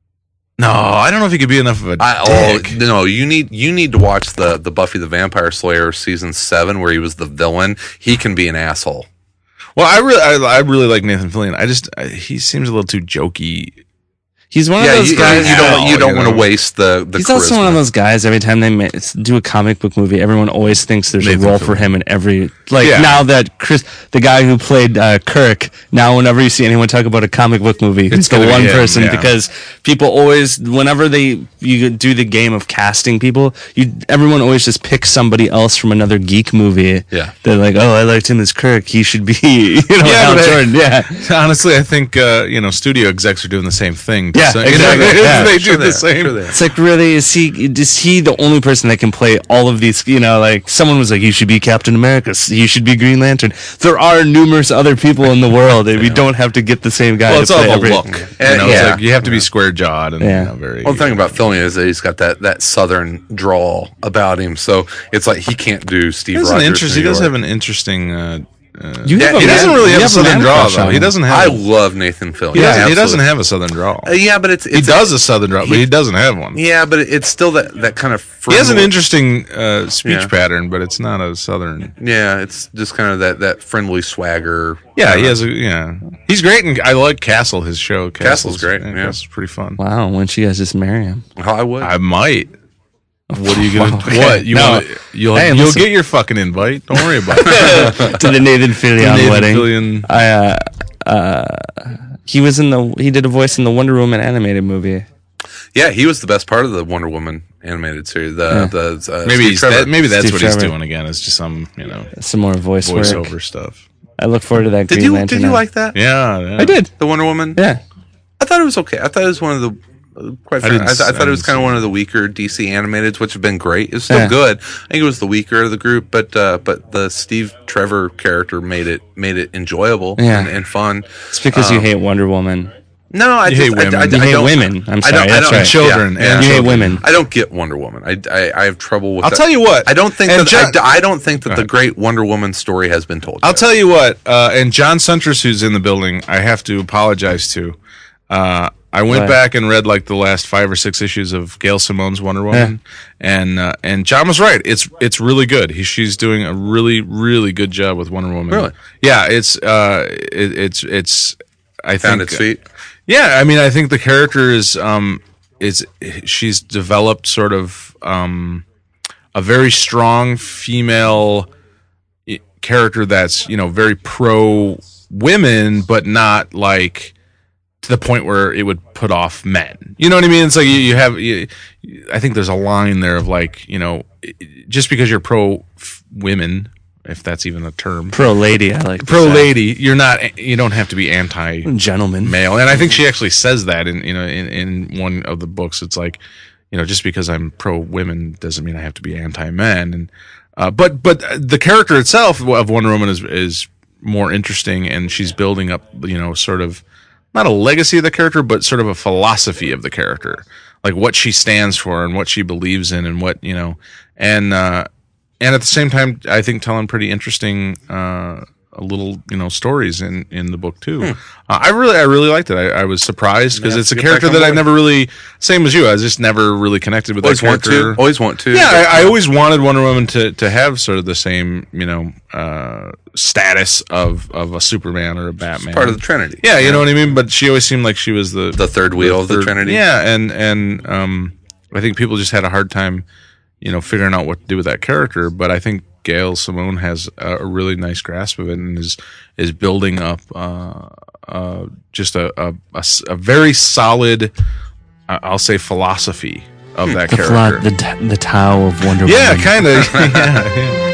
No, I don't know if he could be enough of a I, oh dick. no! You need you need to watch the the Buffy the Vampire Slayer season seven where he was the villain. He can be an asshole. Well, I really, I, I really like Nathan Fillion. I just, I, he seems a little too jokey. he's one of Yeah, those you, guys. you don't you you don't want to know. waste the the. He's also charisma. one of those guys. Every time they ma- do a comic book movie, everyone always thinks there's Nathan a role for Fillion. him in every. Like Yeah. now that Chris, the guy who played uh, Kirk, now whenever you see anyone talk about a comic book movie, it's, the gonna be one him, person yeah. because people always, whenever they you do the game of casting people, you everyone always just picks somebody else from another geek movie. Yeah. they're like, oh, I liked him as Kirk. He should be, you know, Yeah, Hal but I- Jordan. Yeah, Honestly, I think, uh, you know, studio execs are doing the same thing. to Yeah, some- exactly. You know, Yeah, they Sure do they the are, same. sure they are. it's like really is he is he the only person that can play all of these? You know, like someone was like, you should be Captain America. You should be Green Lantern. There are numerous other people in the world, and we don't have to get the same guy. Well, to it's all play the every- look. You Uh, know, it's yeah. like you have to be square jawed and Yeah. you know, very. Well, the thing about Fillion is that he's got that, that southern drawl about him, so it's like he can't do Steve he has an Rogers. interest. New He does York. have an interesting. Uh, uh, You Yeah, have a he man- doesn't really you have a southern man draw crush though. on He him. doesn't I have. love Nathan Fillion. He, doesn't, he absolutely. doesn't have a southern draw. Uh, yeah, but it's, it's He does a southern draw, but he doesn't have one. Yeah, but it, it's still that, that kind of. He has an friendly- interesting uh, speech Yeah. pattern, but it's not a southern. Yeah, it's just kind of that, that friendly swagger. Yeah, he has a yeah. He's great, and I like Castle. His show, Castle's great, yeah. Castle's pretty fun. Wow, why don't you guys just marry him? How I would. I might. What are you gonna? Okay. What you No. want? You'll Hey, you'll listen. get your fucking invite. Don't worry about it. To the Nathan Fillion Nathan wedding. Fillion. I uh, uh, he was in the he did a voice in the Wonder Woman animated movie. Yeah, he was the best part of the Wonder Woman animated series. The Yeah. the uh, Maybe Steve he's Trevor. that, maybe that's Steve what he's Trevor. doing again. It's just some you know Some more voice voiceover work. stuff. I look forward to that. Did Green you Lantern did you now. like that? Yeah, yeah. I did. The Wonder Woman. Yeah. I thought it was okay. I thought it was one of the uh, quite I frankly, I, didn't th- I s- thought I it was didn't kind of see one of the weaker D C animateds, which have been great. It's still Yeah. good. I think it was the weaker of the group, but uh, but the Steve Trevor character made it made it enjoyable Yeah. and, and fun. It's because you Um, hate Wonder Woman. No, I You just, hate I- women. I, I, You I hate don't, women. I'm I sorry, don't, I that's don't, right. Children Yeah, and yeah. You hate children. women. I don't get Wonder Woman. I, I, I have trouble with. I'll that. tell you what. I don't think And that John- I, I don't think that the ahead. great Wonder Woman story has been told. I'll yet. tell you what. Uh, and John Suntress, who's in the building, I have to apologize to. Uh, I went Why? back and read like the last five or six issues of Gail Simone's Wonder Woman, and uh, and John was right. It's it's really good. He, she's doing a really really good job with Wonder Woman. Really? Yeah. It's uh, it, it's it's. I Found think its feet. Yeah, I mean, I think the character is um is she's developed sort of um a very strong female i- character that's you know very pro women, but not like to the point where it would put off men. You know what I mean? It's like you, you have. You, I think there's a line there of like you know just because you're pro f- women, if that's even a term. Pro lady, I like. to Pro say. lady, you're not. You don't have to be anti Gentleman. male, and I think she actually says that in you know in, in one of the books. It's like you know just because I'm pro women doesn't mean I have to be anti men. And uh, but but the character itself of Wonder Woman is is more interesting, and she's building up you know sort of not a legacy of the character, but sort of a philosophy of the character, like what she stands for and what she believes in, and what you know and. uh And at the same time, I think telling pretty interesting, uh, little you know stories in, in the book too. Uh, I really I really liked it. I, I was surprised because Yeah, it's a get character back on that I board. never really same as you. I was just never really connected with Always that want character. to. Always want to. Yeah, I, I always wanted Wonder Woman to, to have sort of the same you know uh, status of, of a Superman or a Batman. part of the Trinity. Yeah, you know what I mean. But she always seemed like she was the The third wheel of the Trinity. Yeah, and and um, I think people just had a hard time, you know, figuring out what to do with that character. But I think Gail Simone has a, a really nice grasp of it and is is building up uh, uh, just a, a, a s- a very solid, uh, I'll say, philosophy of that The character. flat, the t- the Tao of Wonder yeah, Woman. kind of. yeah, yeah.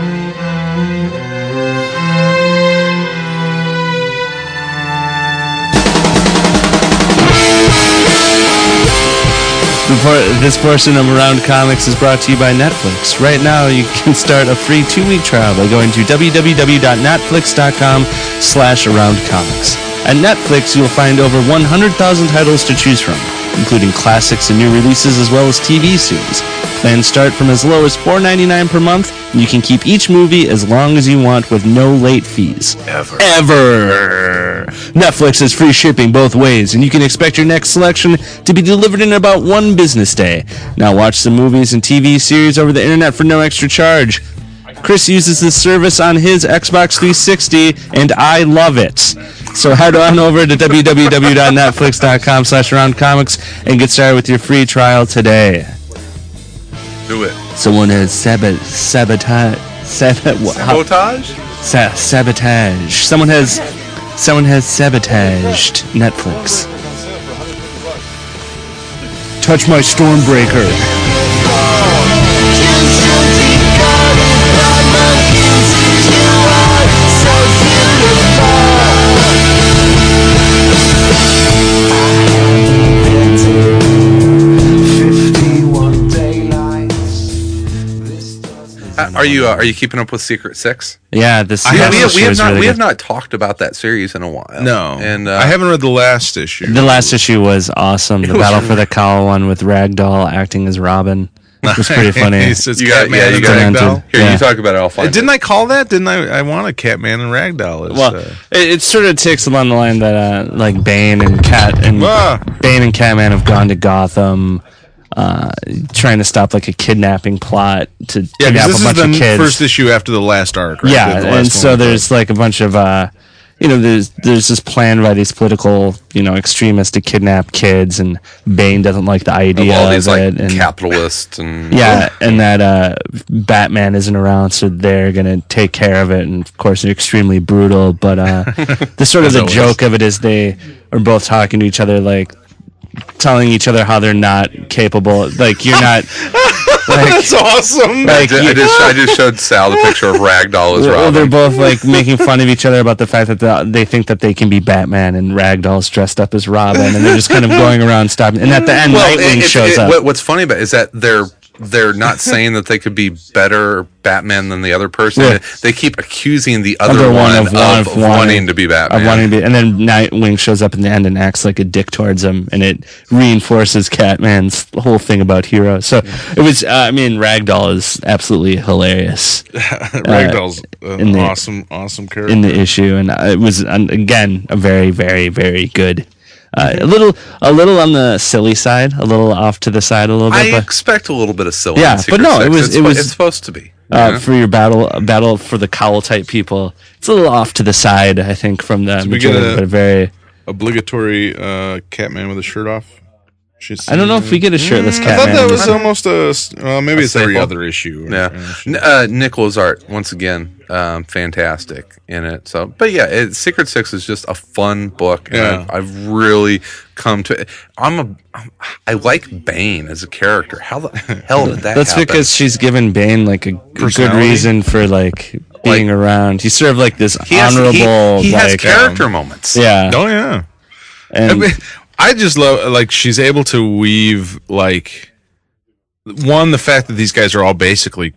Before, this portion of Around Comics is brought to you by Netflix. Right now, you can start a free two-week trial by going to www.netflix.com slash Around Comics. At Netflix, you'll find over one hundred thousand titles to choose from, including classics and new releases as well as T V series. Plans start from as low as four dollars and ninety-nine cents per month, and you can keep each movie as long as you want with no late fees. Ever. Ever. Netflix has free shipping both ways, and you can expect your next selection to be delivered in about one business day. Now watch some movies and T V series over the internet for no extra charge. Chris uses this service on his Xbox three sixty, and I love it. So head on over to www.netflix.com slash around comics and get started with your free trial today. Do it. Someone has sabot sabotage sabot what? Sabotage? Sa- sabotage. Someone has someone has sabotaged Netflix. Touch my Stormbreaker. Uh, Are you uh, are you keeping up with Secret Six? Yeah, this. I we, have- have, we, have, we have is not really we have good. not talked about that series in a while. No, and uh, I haven't read the last issue. The last issue was awesome. The was Battle for the Cowl one with Ragdoll acting as Robin. It was pretty funny. It's, it's You got- Catman yeah, you and got- Ragdoll. Here, Yeah. you talk about it. I'll find. Uh, Didn't I call that? Didn't I? I want a Catman and Ragdoll. It's, Well, uh, it, it sort of takes along the line that uh, like Bane and Cat and Ah. Bane and Catman have gone to Gotham, uh, trying to stop like a kidnapping plot to yeah, kidnap because a this is bunch the of kids. first issue after the last arc. Right? yeah, The last and one so was there's like a bunch of uh, you know, there's there's this plan by these political, you know, extremists to kidnap kids, and Bane doesn't like the idea Of all of these it, like and capitalists and yeah, and that uh, Batman isn't around, so they're gonna take care of it. And of course, they're extremely brutal. But uh, the sort of the always. joke of it is they are both talking to each other, like telling each other how they're not capable. Like you're not. Like, That's awesome. I, like, ju- I you- just I just showed Sal the picture of Ragdoll as well, they're Robin. both like making fun of each other about the fact that the, they think that they can be Batman, and Ragdoll's dressed up as Robin, and they're just kind of going around stopping. And at the end, Well, Nightwing it- it- shows it- up. what- what's funny about it is that they're they're not saying that they could be better Batman than the other person. Yeah. They keep accusing the other Other one, one of, of one- of of wanting- wanting to be Batman. Of wanting to be, and then Nightwing shows up in the end and acts like a dick towards him, and it reinforces Catman's whole thing about heroes. So it was, uh, I mean, Ragdoll is absolutely hilarious Ragdoll's an in the- awesome, awesome character. in the issue, and uh, it was um, again a very, very, very good. Uh, a little, a little on the silly side, a little off to the side, a little bit. I but, expect a little bit of silly. Yeah, in Secret but no, it Six. was- It's it what was- it's supposed to be. uh, you know? for your battle, battle for the cowl type people, it's a little off to the side, I think, from the we get majority, a- but very. Obligatory uh, Catman with a shirt off. She's I don't know if we get a shirtless I Catman. thought that in was this. almost a. s- Well, maybe A it's every staple. other issue. Yeah, N- uh, Nichols art once again, um, fantastic in it. So, but yeah, it, Secret Six is just a fun book, and Yeah. I've, I've really come to. I'm a, I'm, I like Bane as a character. How the hell did that? That's happen? because she's given Bane like a, a good Personality? reason for like being Like- around. He's sort of like this he has, honorable, he, he has like character um, moments. yeah. Oh yeah. And I, mean, I just love like she's able to weave like one the fact that these guys are all basically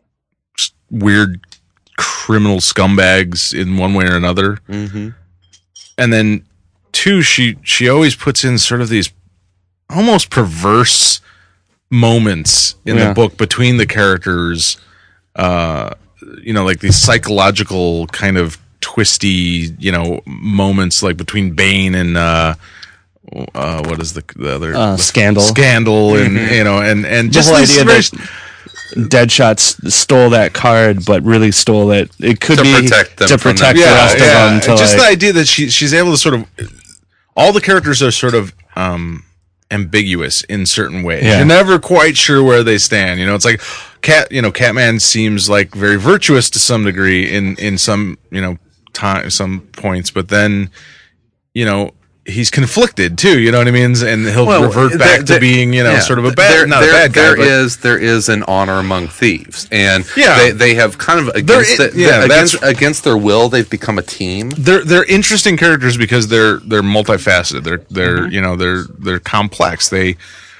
s- weird criminal scumbags in one way or another, Mm-hmm. and then two she she always puts in sort of these almost perverse moments in Yeah. the book between the characters, uh you know, like these psychological kind of twisty, you know, moments like between Bane and uh uh what is the the other Uh, the Scandal. Scandal and you know and and the just whole this idea very- that Deadshot s- stole that card, but really stole it. It could To be protect them to from protect them. the rest of them. To just like, the idea that she she's able to sort of all the characters are sort of um ambiguous in certain ways. Yeah. You're never quite sure where they stand. You know, it's like Cat. You know, Catman seems like very virtuous to some degree in in some you know time some points, but then you know. He's conflicted too, you know what I mean, and he'll Well, revert there- back there- to being, you know, yeah, sort of a bad, there, not there, a bad guy. There but- is there is an honor among thieves, and Yeah. they they have kind of There against i- the, yeah, against that's- against their will, they've become a team. they're they're interesting characters because they're they're multifaceted. They're they're Mm-hmm. you know they're they're complex. They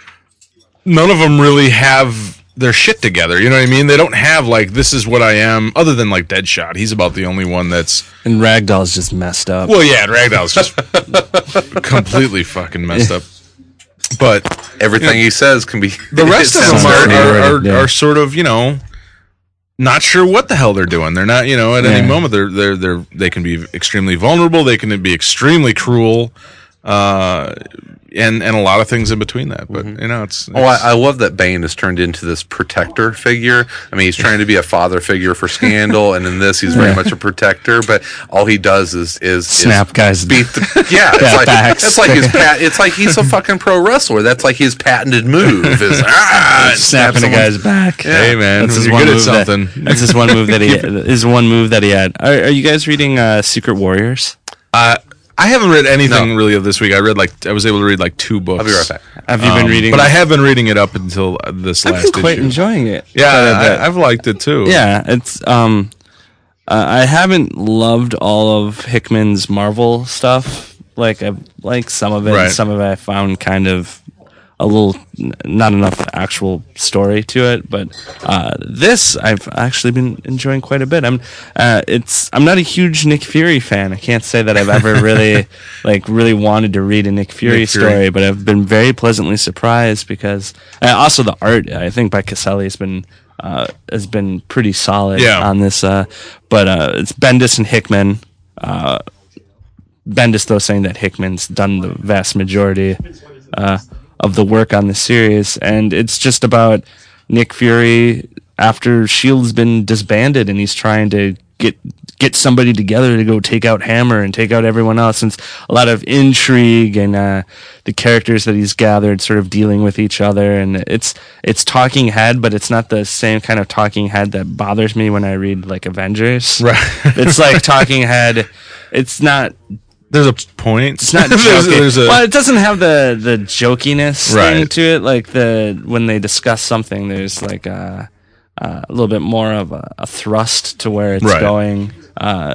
none of them really have their shit together. You know what I mean? They don't have like this is what I am. Other than like Deadshot, he's about the only one that's and Ragdoll's just messed up. well, yeah. Ragdoll's just completely fucking messed up. But Everything he says can be. the rest of them sounds are dirty, are, right? are, Yeah. are sort of you know not sure what the hell they're doing. They're not you know at any Yeah. moment they're they're they're they can be extremely vulnerable. They can be extremely cruel, uh, and and a lot of things in between that. But you know it's, Oh, I, I love that Bane has turned into this protector figure. I mean, he's trying to be a father figure for Scandal, and in this, he's very much a protector. But all he does is is Snap is guys. beat the yeah. It's Yeah, like backs. it's like his pat. It's like he's a fucking pro wrestler. That's like his patented move is ah, snap snapping a someone- guy's back. hey man, That's his you're one good at move that- something. That's his one move that he his one move that he had. Are, are you guys reading uh, Secret Warriors? Uh, I haven't read anything No. really of this week. I read like I was able to read like two books. I'll be right back. Have you been Um, reading? But I have been reading it up until uh, this I've last been quite issue. enjoying it. Yeah, Quite a bit. I, I've liked it too. Yeah, it's um, uh, I haven't loved all of Hickman's Marvel stuff. Like I like some of it, Right. and some of it I found kind of a little n- not enough actual story to it. But uh, this I've actually been enjoying quite a bit. I'm uh, it's I'm not a huge Nick Fury fan. I can't say that I've ever really like really wanted to read a Nick Fury, Nick Fury. story, but I've been very pleasantly surprised because uh, also the art I think by Caselli has been. Uh, has been pretty solid Yeah. on this, uh, but uh, it's Bendis and Hickman. Uh, Bendis, though, saying that Hickman's done the vast majority uh, of the work on the series, and it's just about Nick Fury after Shield's been disbanded, and he's trying to get get somebody together to go take out Hammer and take out everyone else. And it's a lot of intrigue and uh, the characters that he's gathered sort of dealing with each other. And it's it's talking head, but it's not the same kind of talking head that bothers me when I read like Avengers. Right. It's like talking head. It's not. There's a point. It's not there's, joking. there's a, well, it doesn't have the the jokiness Right. thing to it. Like the when they discuss something, there's like a, a little bit more of a, a thrust to where it's Right. going uh,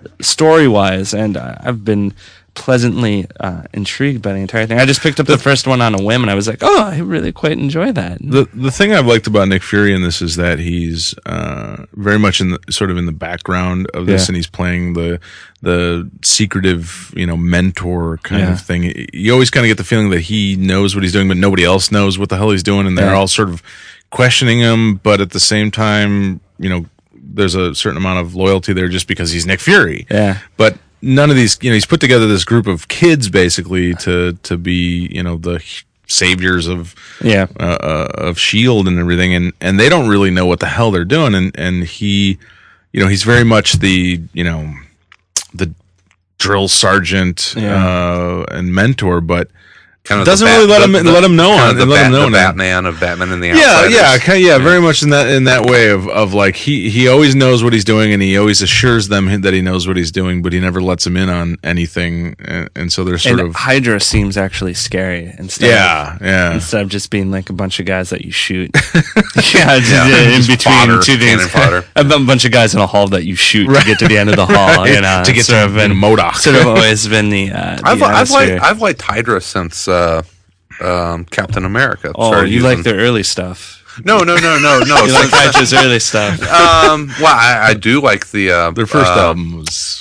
story wise, and uh, I've been pleasantly uh, intrigued by the entire thing. I just picked up the first one on a whim, and I was like, oh, I really quite enjoy that. The the thing I've liked about Nick Fury in this is that he's uh, very much in the sort of in the background of this, Yeah. and he's playing the the secretive, you know, mentor kind Yeah. of thing. You always kind of get the feeling that he knows what he's doing, but nobody else knows what the hell he's doing, and they're Yeah. all sort of questioning him. But at the same time, you know, there's a certain amount of loyalty there just because he's Nick Fury. Yeah. But none of these, you know, he's put together this group of kids basically to to be, you know, the saviors of Yeah. uh, uh, of Shield and everything, and and they don't really know what the hell they're doing, and and he, you know, he's very much the, you know, the drill sergeant Yeah. uh, and mentor, but Kind of doesn't the really let the- him the- let him know kind on of the, let him Bat- know the now. Batman of Batman and the Yeah, Outsiders. yeah, kind yeah, very much in that in that way of of like he he always knows what he's doing, and he always assures them that he knows what he's doing, but he never lets them in on anything, and, and so they're sort And of Hydra seems actually scary instead. yeah, Of, yeah. Instead of just being like a bunch of guys that you shoot. yeah, just, Yeah, uh, in just between fodder, two cannon things. fodder. A bu- bunch of guys in a hall that you shoot to get to the end of the hall. You know, To get it's sort to of the been, Modok. Sort of always been the. Uh, the I've, I've atmosphere. liked I've liked Hydra since uh, um, Captain America. Oh, started you using- like their early stuff. No, no, no, no, no. You like Hydra's early stuff. um, well, I, I do like the uh, Their first uh, album was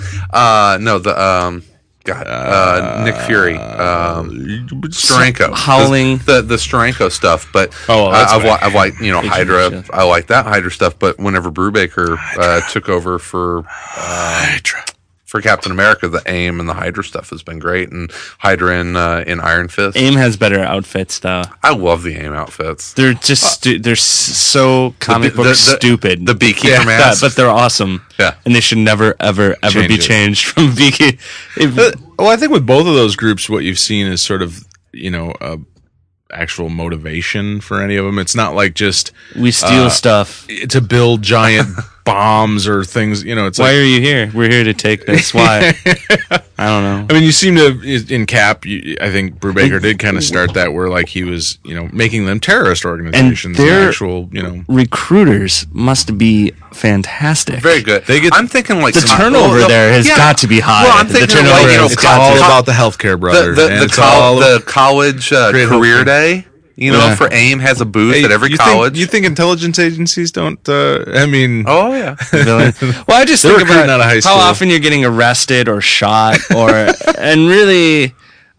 Uh, no, the um, God, uh, Nick Fury, um, Steranko, Howling. the the, the Steranko stuff. But Oh, well, that's uh, I've, right. li- I've liked you know Agent Hydra. of Shield. I like that Hydra stuff. But whenever Brubaker uh, took over for uh, for Captain America, the AIM and the Hydra stuff has been great, and Hydra in uh, in Iron Fist. AIM has better outfits though. I love the AIM outfits. They're just stu- they're s- so comic the- book the- stupid. the beekeeper Yeah, masks. but they're awesome. Yeah. and they should never ever ever Change be it. changed from beekeeper. Uh, well, I think with both of those groups, what you've seen is sort of, you know, uh, actual motivation for any of them. It's not like just We steal uh, stuff. to build giant bombs or things. You know, it's Why like are you here? We're here to take this. Why? I don't know. I mean, you seem to in Cap. You, I think Brubaker did kind of start that, where like he was, you know, making them terrorist organizations, and, they're- actual, you know. Recruiters must be fantastic. Very good. They get- I'm thinking like The some- turnover well, there has yeah. got to be high. Well, I'm The thinking turnover like, you know, has It's got all to- about the healthcare, brother. the, the, and the, it's col- all the college uh, Great career healthcare. day, you know, Yeah. for AIM has a booth Hey, at every you college. Think, you think intelligence agencies don't? Uh, I mean, oh yeah, villain. Well, I just They're think recruiting about out of high how school. often you're getting arrested or shot, or and really,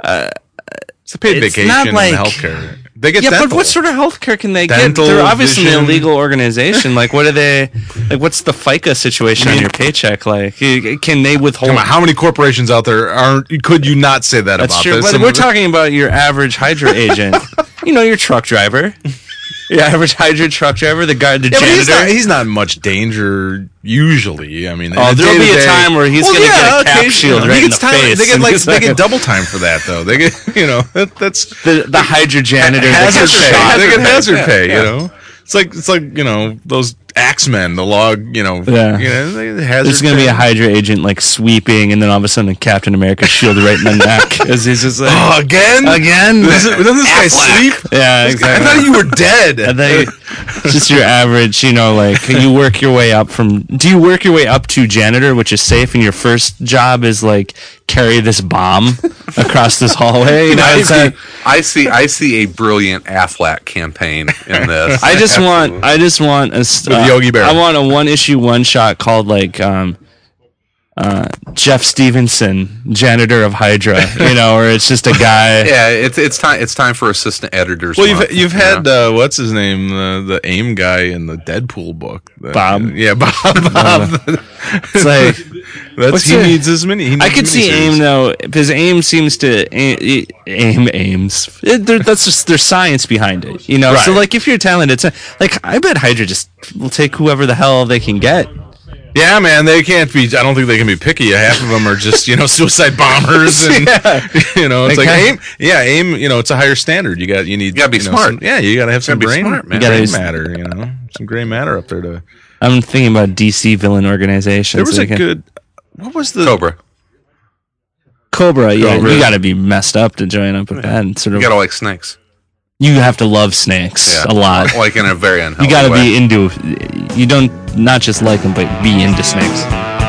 it's a paid it's vacation not and like- healthcare. They get yeah. dental. But what sort of health care can they Dental, get? They're obviously vision. a legal organization. Like, what are they? Like, what's the FICA situation on your paycheck? Like, you- can they withhold? Come on, how many corporations out there aren't? Could you not say that That's about true. this? But Some we're of the- talking about your average Hydra agent. You know, your truck driver. Your average Hydra truck driver, the guy, the Yeah, but janitor. he's not, he's not in much danger usually. I mean, Oh, in the there'll be a day-to-day- time where he's gonna get a cap occasionally. shield He right in gets the time- face They get in like a they second. get double time for that though. They get you know that, that's the, the Hydra janitor that hazard gets pay. shot. They get hazard Yeah, pay. yeah. You know, it's like it's like you know those Axemen, the log. You know, Yeah. you know, they, they hazard There's gonna pay. be a Hydra agent like sweeping, and then all of a sudden, Captain America shield right in the neck as he's just like, Oh, again, again. Doesn't, doesn't this guy sleep? Yeah, I exactly. thought you were dead. And then just your average, you know, like you work your way up from. Do you work your way up to janitor, which is safe, and your first job is like carry this bomb across this hallway? You know, I it's see, not- I see. I see a brilliant Affleck campaign in this. I just want, I just want a st- With Yogi Bear. I want a one issue one shot called like um, uh, Jeff Stevenson, janitor of Hydra. You know, or it's just a guy. yeah, it's it's time. It's time for assistant editors. Well, you've month, you've you had know? uh, what's his name, the the AIM guy in the Deadpool book, The- Bob. Yeah, Bob. Bob. It's like That's What's he it? needs his mini. He needs I could see miniseries. AIM though, because AIM seems to aim, aim aims. It, there- that's just there's science behind it, you know. So Right. like, if you're talented, it's a, like I bet Hydra just will take whoever the hell they can get. Yeah, man, they can't be. I don't think they can be picky. Half of them are just, you know, suicide bombers, and Yeah. you know, it's They like can't- aim. Yeah, aim. You know, it's a higher standard. You got, you need, You gotta be know, smart. some- yeah, you got to have some gotta be brain, smart, man. brain You gotta- matter. You know, some gray matter up there. To I'm thinking about D C villain organizations. there was so a you can- good. What was the Cobra. Cobra. Yeah, Cobra. you got to be messed up to join up with that. And sort You of, gotta like snakes. you have to love snakes Yeah. a lot. Like in a very unhealthy You got to way. be into. You don't not just like them, but be into snakes.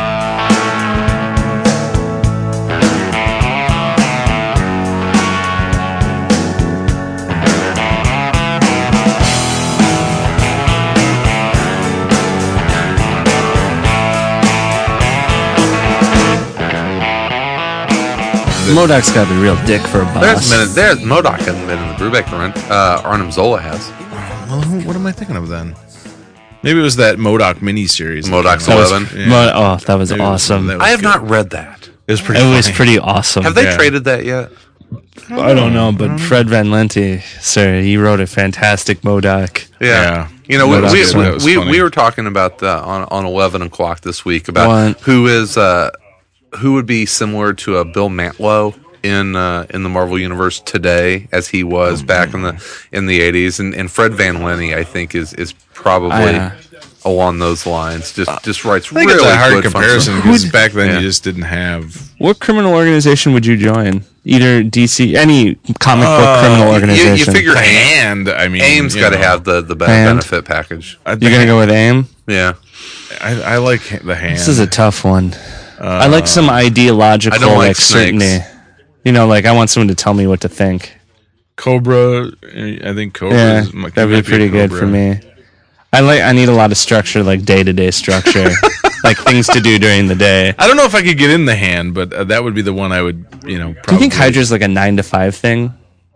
Modoc's got to be a real dick for a boss. There's been there. Modoc hasn't been in the Brubaker run. Uh, Arnim Zola has. Well, who- what am I thinking of then? Maybe it was that Modoc miniseries. that Modoc's came out. was- eleven. Yeah. Mo- oh, that was Maybe it was- awesome. that was I have good. not read that. It was pretty. It was funny. pretty awesome. Have they Yeah. traded that yet? I don't know, but Fred Van Lente, sir, he wrote a fantastic Modoc. Yeah. You know, we, Modoc we, is- we, that was we, funny. we were talking about the, on on eleven o'clock this week about What? who is uh, who would be similar to a Bill Mantlo in uh, in the Marvel universe today as he was back in the in the eighties, and, and Fred Van Lente I think is is probably Uh, along those lines. Just just writes I think really it's a hard good fun comparison stuff. because back then Yeah. you just didn't have. What criminal organization would you join? Either D C, any comic book criminal you- organization. you figure The AIM, hand. I mean, AIM's you got to know, have the the be- Hand. benefit package. I, You're gonna go with AIM. Yeah, I, I like the hand. This is a tough one. I like some ideological I don't like like certainty. snakes. You know, like I want someone to tell me what to think. Cobra. I think Cobra. Yeah, is, might- that'd be might pretty a good Cobra. for me. I like. I need a lot of structure, like day to day structure, like things to do during the day. I don't know if I could get in the hand, but uh, that would be the one I would, you know. Probably. Do you think Hydra's like a nine to five thing?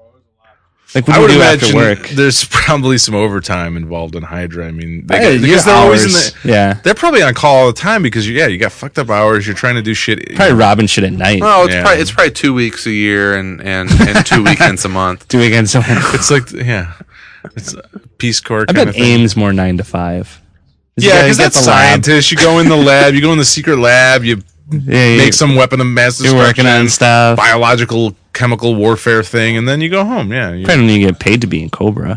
Like what I do would you do imagine after work? there's probably some overtime involved in Hydra. I mean, they Yeah, get, you because get they're always in hours. the. Yeah, They're probably on call all the time because you, yeah, you got fucked up hours. You're trying to do shit. probably robbing shit at night. well, it's Yeah. probably it's probably two weeks a year and and, and two weekends a month. Do against someone. It's like yeah, it's a Peace Corps. I kind bet of thing. AIM's more nine to five. You Yeah, gotta because get that's the lab. scientists. You go in the lab. You go in the secret lab. You Yeah, you- make some weapon of mass You're destruction. working on stuff. biological chemical warfare thing, and then you go home. Yeah. You, Probably don't even get paid to be in Cobra.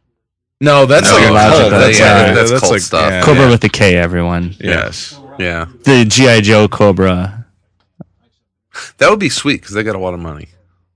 no, that's No, like a logical, cult. That's, yeah, like, that's that's cult like stuff. yeah, Cobra yeah. with the K, everyone. Yes. Yeah, The G I Joe Cobra. that would be sweet because they got a lot of money.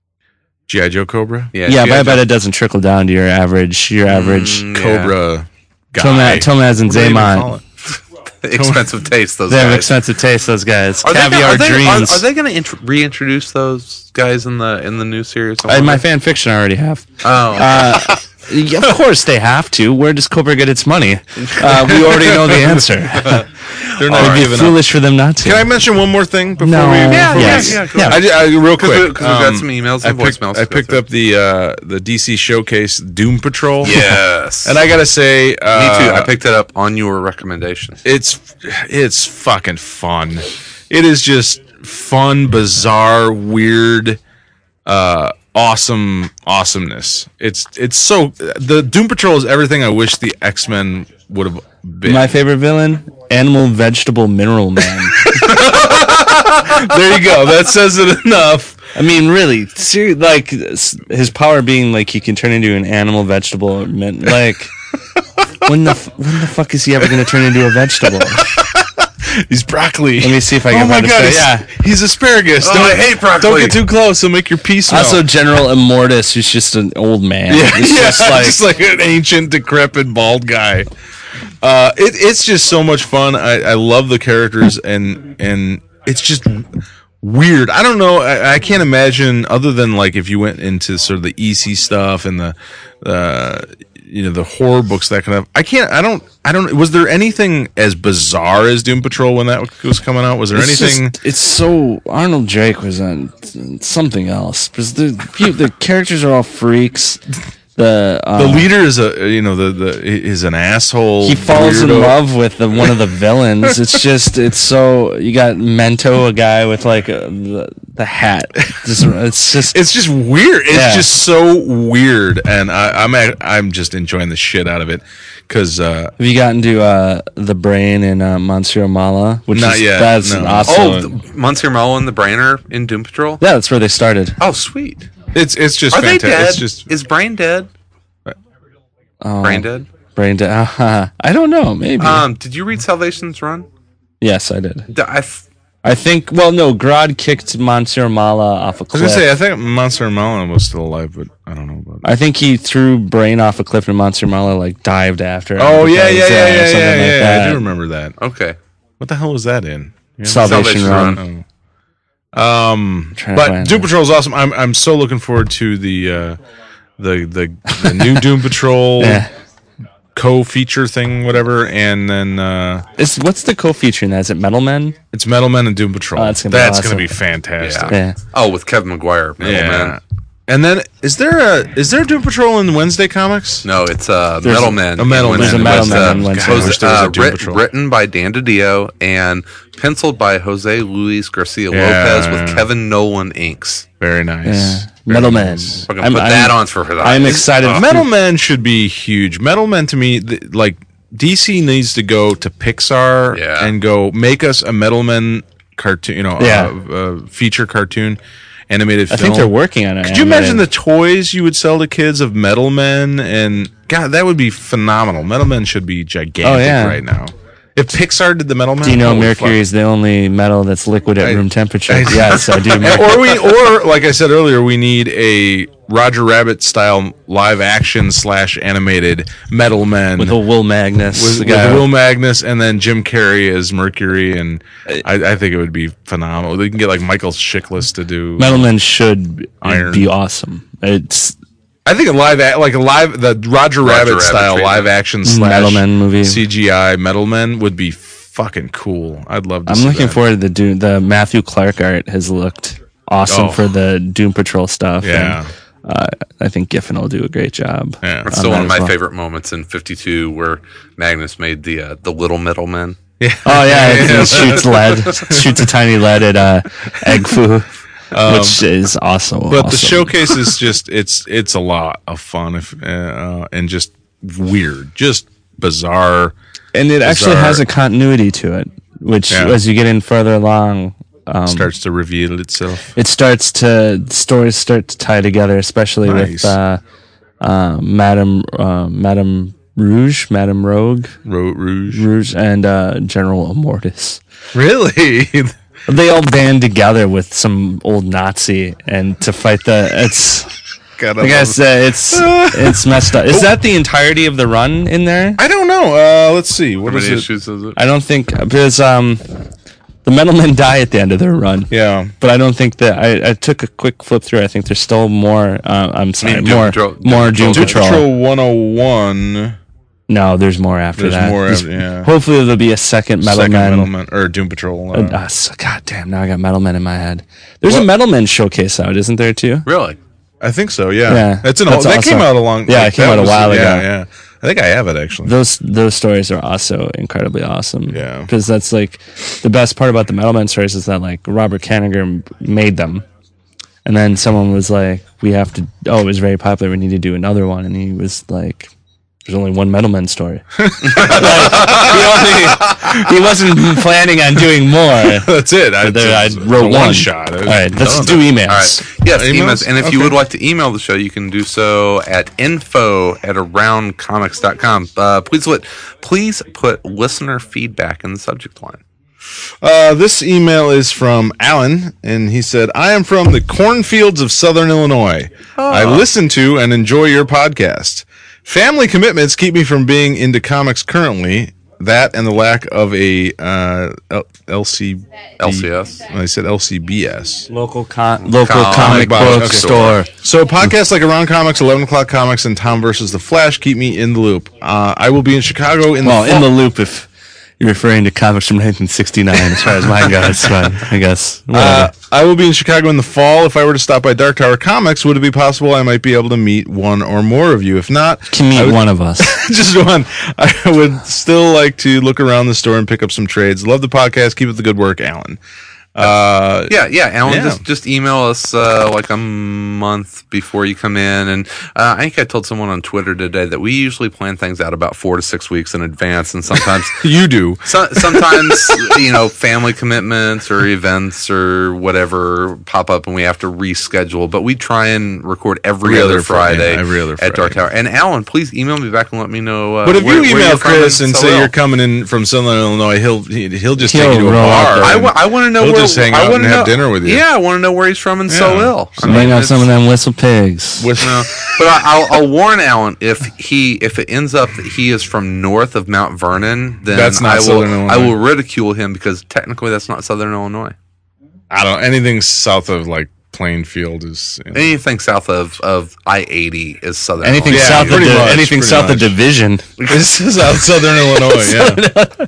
G I Joe Cobra. Yeah, Yeah, G but I I bet Joe- it doesn't trickle down to your average, your average Mm, yeah. Cobra guy. Tomaz, Tomaz and What do they even call Zaymont. it? expensive taste. Those They have guys. expensive taste, those guys. Are they, Caviar gonna, are, they, Dreams. are, are they going to int- reintroduce those guys in the in the new series? Uh, my fan fiction I already have. oh, Uh, yeah, of course they have to. Where does Cobra get its money? Uh, we already know the answer. They're It not would be giving up. foolish for them not to. Can I mention one more thing before No. we? Yeah, before yeah, we- yeah, go yeah. ahead. I, ju- I, real quick, we- 'cause we've got um, some emails I and picked, voicemails to I go picked through. up the uh, the D C showcase Doom Patrol. yes. and I gotta say, uh, me too. I picked it up on your recommendation. it's it's fucking fun. It is just fun, bizarre, weird, uh, awesome awesomeness. It's it's so the Doom Patrol is everything I wish the X-Men would have been. My favorite villain, Animal Vegetable Mineral Man. There you go. That says it enough. I mean, really, ser- like s- his power being like he can turn into an animal, vegetable, min- like when the f- when the fuck is he ever going to turn into a vegetable? He's broccoli. Let me see if I Oh can my find a god, photo. he's, Yeah. he's asparagus. Oh, I hate broccoli. Don't get too close; he'll make your pee smell. Also, General Immortus, who's just an old man. yeah, It's yeah, just like, just like an ancient, decrepit, bald guy. Uh, it, it's just so much fun. I, I love the characters, and and it's just weird. I don't know. I, I can't imagine other than like if you went into sort of the E C stuff and the uh, you know the horror books, that kind of. I can't. I don't. I don't. Was there anything as bizarre as Doom Patrol when that was coming out? Was there it's anything? just- it's so Arnold Drake was on something else because the the characters are all freaks. The um, The leader is a you know the the is an asshole. he falls in weirdo. love with the, one of the villains. It's just it's so you got Mento, a guy with like a, the, the hat. Just, it's just It's just weird. It's Yeah. just so weird, and I, I'm a- I'm just enjoying the shit out of it because uh, Have you gotten to uh, the Brain in uh, Monsieur Mala? Which Not is, yet, That's no. awesome. Oh, the, Monsieur Mullen and the Brainer in Doom Patrol. yeah, that's where they started. Oh, sweet. it's it's just Are they fantastic. dead? It's just Is Brain dead? Oh, Brain dead? Brain dead. I don't know. Maybe. Um, did you read Salvation's Run? yes, I did. D- I f- I think. Well, no. Grodd kicked Monsieur Mala off a I was cliff. gonna say I think Monster Melon was still alive, but I don't know about that. I think he threw Brain off a cliff and Monsieur Mala like dived after him. Oh yeah, because, yeah, uh, yeah, yeah, something yeah, like yeah. that. I do remember that. okay. What the hell was that in? Yeah. Salvation, Salvation Run. Run. Oh. Um, trying to but find Doom that. Patrol is awesome. I'm I'm so looking forward to the uh, the the the new Doom Patrol Yeah. co-feature thing, whatever, and then uh, Is what's the co-feature in that? Is it Metal Men? it's Metal Men and Doom Patrol. Oh, that's gonna be that's awesome. gonna be fantastic. Yeah. Oh, with Kevin McGuire, Metal Yeah. Man. And then is there a is there Doom Patrol in Wednesday Comics? No, it's uh, There's Metal a- Men. a Metal in Man. There's a Wednesday. Metal It's, Man uh, in Wednesday. God, I wish there was a uh, Doom writ- Patrol. written by Dan DiDio and penciled by Jose Luis Garcia Yeah, Lopez with yeah. Kevin Nolan inks. Very nice. Yeah. Very Metal Men. nice. Fucking put that on for for that. I'm excited. Oh. Metal Men should be huge. Metal Men to me, th- like D C needs to go to Pixar Yeah. and go make us a Metal Men cartoon, you know, Yeah. uh, uh, feature cartoon, animated I film. think they're working on it. Could you imagine the toys you would sell to kids of Metal Men? And God, that would be phenomenal. Metal Men should be gigantic Oh, yeah. right now. If Pixar did the Metal Men, Do you know holy Mercury fuck. is the only metal that's liquid at I- room temperature? I- yes, I do. And- or we, or like I said earlier, we need a Roger Rabbit style live action slash animated Metal Men With a Will Magnus. with, the with guy. Will Magnus and then Jim Carrey as Mercury, and I, I think it would be phenomenal. They can get like Michael Chiklis to do. Metal Men should b- Iron. be awesome. It's I think a live, a- like a live, the Roger, Rabbit, Rabbit style treatment. live action slash Metal Men movie. C G I Metal Men would be fucking cool. I'd love to. I'm see looking that. forward to the Doom. The Matthew Clark art has looked awesome Oh. for the Doom Patrol stuff. Yeah. and, uh, I think Giffen will do a great job. Yeah. That's on still that one of as my well. favorite moments in fifty-two, where Magnus made the uh, the little Metal Men. Oh yeah, he shoots lead, shoots a tiny lead at uh, Egg Foo, which is awesome. But the awesome. showcase is just it's it's a lot of fun if, uh, and just weird, just bizarre. and it actually bizarre. has a continuity to it, which Yeah. as you get in further along, um, Starts to reveal itself. it starts to stories start to tie together, especially Nice. with uh, uh, Madame uh, Madame Rouge, Madame Rogue, Ro- Rouge. Rouge, and uh, General Immortus. Really? They all band together with some old Nazi and to fight the. It's God, I guess uh, it's it's messed up. Is that the entirety of the run in there? I don't know. Uh, let's see. What How is many it? issues is it? I don't think because um, the Metal Men die at the end of their run. Yeah. But I don't think that I, I took a quick flip through. I think there's still more. Uh, I'm sorry, mean Doom more Patrol- more Doom Doom Doom Patrol. Patrol one oh one. No, there's more after There's that. more There's- after- yeah. Hopefully there'll be a second Metal Second Men. Metal Man or Doom Patrol. Uh, Uh, uh, so- God damn! Now I got Metal Men in my head. There's a What? Metal Men showcase out, isn't there too? Really? I think so. Yeah. Yeah, It's an that's old, that awesome. came out a long. Yeah, like, it came that out a was- while yeah, ago. Yeah. I think I have it actually. Those those stories are also incredibly awesome. Yeah. because that's like the best part about the Metal Men stories is that like Robert Kanigher made them, and then someone was like, "We have to." Oh, it was very popular. We need to do another one, and he was like, "There's only one Metal Men story." Like, he, only, he wasn't planning on doing more. That's it. I, There, I it's a wrote one. shot. All right, let's do emails. All right. Yes, Emails? emails. And if you Okay. would like to email the show, you can do so at info at around comics dot com. Uh, please, let, please put listener feedback in the subject line. Uh, this email is from Alan, and he said, I am from the cornfields of Southern Illinois. I listen to and enjoy your podcast. Family commitments keep me from being into comics currently. That and the lack of a uh, L- LC L C S. I said L C B S. Local con- local Comic comic book book okay. store. So podcasts like Around Comics, eleven o'clock Comics, and Tom versus the Flash keep me in the loop. Uh, I will be in Chicago in Well, the in fall. the loop if you're referring to comics from nineteen sixty-nine, as far as mine goes. But I guess. Uh, Whatever. I will be in Chicago in the fall. If I were to stop by Dark Tower Comics, would it be possible I might be able to meet one or more of you? If not, Can meet I would- one of us. just one. I would still like to look around the store and pick up some trades. Love the podcast. Keep up the good work, Alan. Uh, Yeah, yeah, Alan, Yeah. just just email us uh, like a month before you come in, and uh, I think I told someone on Twitter today that we usually plan things out about four to six weeks in advance, and sometimes you do. so, sometimes you know family commitments or events or whatever pop up, and we have to reschedule. But we try and record every, Every other other Fri- Friday, yeah, every other at Dark Friday. Tower. And Alan, please email me back and let me know. Uh, But if where, you where email you're from Chris in and say Sewell. you're coming in from Southern Illinois, he'll he, he'll just He'll take you to a roll out bar. there. I, and w- I want to know he'll where just hang I out wanna and know, have dinner with you. Yeah, I want to know where he's from in Yeah. Sewell. I Hang out it's- some of them whistle pigs. with No, but I, I'll, I'll warn Alan if he if it ends up that he is from north of Mount Vernon, then That's not I will Southern Illinois. I will ridicule him because technically that's not Southern Illinois. I don't anything south of like Plainfield is you know, Anything south of, of I eighty is Southern Anything Yeah, Illinois. south of pretty the, much, anything pretty south much. of Division. this is out Southern Illinois. Yeah,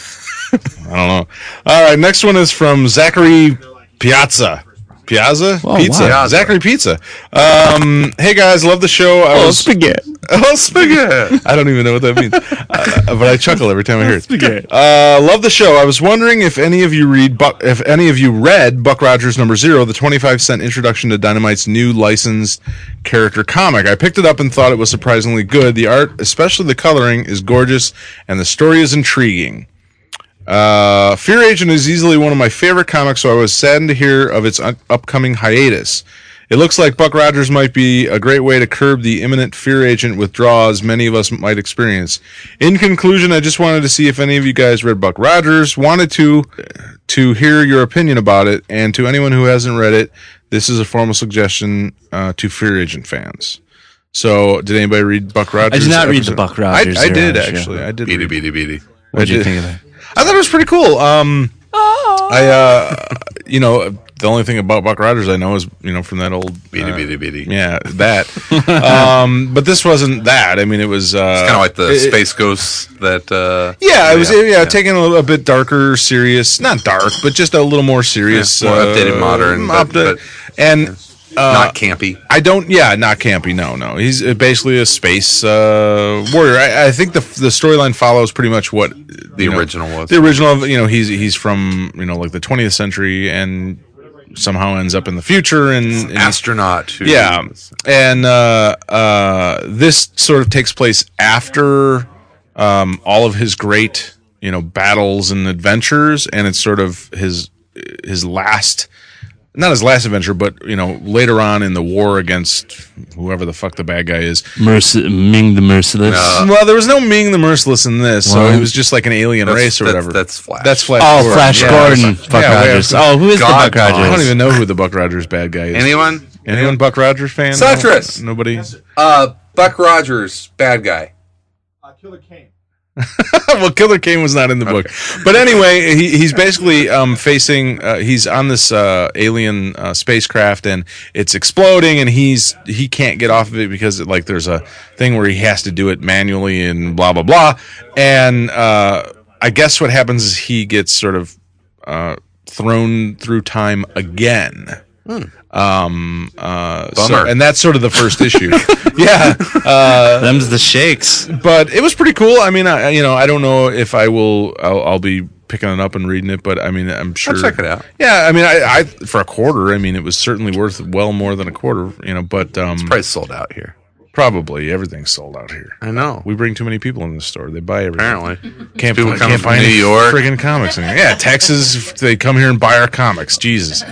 I don't know. All right, next one is from Zachary Piazza. Piazza Oh, Pizza. wow. Zachary Pizza. Um, hey guys, love the show. I was spaghetti. Oh, spaghetti. I don't even know what that means, uh, but I chuckle every time I hear it. Spaghetti. Uh, love the show. I was wondering if any of you read, Buck, if any of you read Buck Rogers number zero, the twenty-five cent introduction to Dynamite's new licensed character comic. I picked it up and thought it was surprisingly good. The art, especially the coloring, is gorgeous, and the story is intriguing. Uh, Fear Agent is easily one of my favorite comics, so I was saddened to hear of its un- upcoming hiatus. It looks like Buck Rogers might be a great way to curb the imminent Fear Agent withdrawals many of us might experience. In conclusion, I just wanted to see if any of you guys read Buck Rogers, wanted to to hear your opinion about it, and to anyone who hasn't read it, this is a formal suggestion uh, to Fear Agent fans. So, did anybody read Buck Rogers? I did not read the episode? Buck Rogers I, I did era, actually. yeah. I did. Beady, read- beady, beady. What did I you did. think of that? I thought it was pretty cool. Um, I, uh, you know, the only thing about Buck Rogers I know is, you know, from that old, Beady, uh, beady, beady. yeah, that. um, but this wasn't that. I mean, it was uh, Kind of like the it- space ghosts that. Uh, Yeah, it was. Yeah, yeah. taking a, little, a bit darker, serious. Not dark, but just a little more serious, Yeah, more updated, modern, but- upda- but- and. Uh, not campy. I don't. Yeah, not campy. No, no. He's uh, basically a space uh, warrior. I, I think the the storyline follows pretty much what The you know, original was. The original, you know, he's he's from you know like the twentieth century and somehow ends up in the future and, and Astronaut. Who, yeah, and uh, uh, this sort of takes place after um, all of his great you know battles and adventures, and it's sort of his his last. Not his last adventure, but you know, later on in the war against whoever the fuck the bad guy is. Merc- Ming the Merciless. No. Well, there was no Ming the Merciless in this, so What? it was just like an alien That's- race or that's- whatever. that's Flash. That's Flash. Oh, Gordon. Flash Yeah, Gordon, that's- Buck yeah, Rogers. yeah. Oh, who is God, the Buck Rogers? I don't even know who the Buck Rogers bad guy is. Anyone? Anyone Buck Rogers fan? Citrus. No? Nobody. Uh, Buck Rogers, bad guy. Uh, Killer Kane. Well, Killer Kane was not in the book, but anyway, he, he's basically um, facing. Uh, he's on this uh, alien uh, spacecraft, and it's exploding, and he's he can't get off of it because like there's a thing where he has to do it manually and blah blah blah. And uh, I guess what happens is he gets sort of uh, thrown through time again. Um. Uh. So, Bummer. and that's sort of the first issue. Yeah. Them's the shakes. But it was pretty cool. I mean, I, you know, I don't know if I will. I'll, I'll be picking it up and reading it, but I mean, I'm sure. check it out. Yeah, I mean, I, I for a quarter. I mean, it was certainly worth well more than a quarter. You know, but um, Price sold out here. probably everything's sold out here. I know. We bring too many people in the store. They buy everything. Apparently. Can't, People can't coming from buy New any York. friggin' comics in here. Yeah, Texas. They come here and buy our comics. Jesus.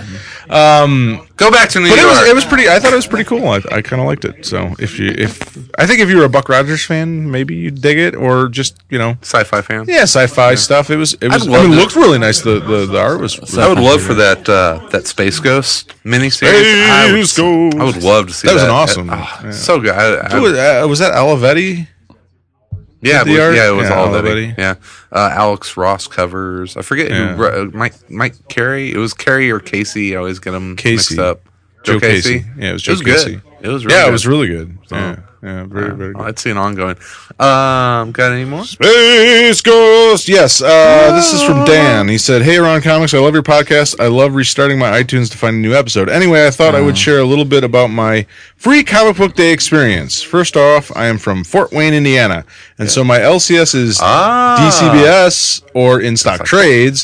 Go back to New But it York. was it was pretty. I thought it was pretty cool. I, I kind of liked it. So if you if I think if you were a Buck Rogers fan, maybe you'd dig it, or just you know Sci-fi fan. yeah, sci-fi stuff. It was it was. I'd I love mean, it to- looked really nice. The the, the art was. I would love for that uh, that Space Ghost miniseries. I would, Space Ghost. I would love to see That that. was an awesome- Ah, yeah. So good. I, I, Who was, uh, was that Olivetti? yeah, it the was, art? yeah, it was Yeah, all that. Olivetti. Yeah, uh, Alex Ross covers. I forget Yeah. who. Uh, Mike Mike Carey. It was Carey or Casey. I always get them Casey. mixed up. Joe Casey. Yeah, it was Joe it was Casey. good. It was really Yeah, good. it was really good. Yeah, yeah, very Yeah. very Well, good. I'd see an ongoing. Um, got any more? Space Ghost. Yes, uh, this is from Dan. He said, "Hey, Ron Comics, I love your podcast. I love restarting my iTunes to find a new episode. Anyway, I thought I would share a little bit about my free comic book day experience. First off, I am from Fort Wayne, Indiana, and so my L C S is Ah. D C B S or in stock trades.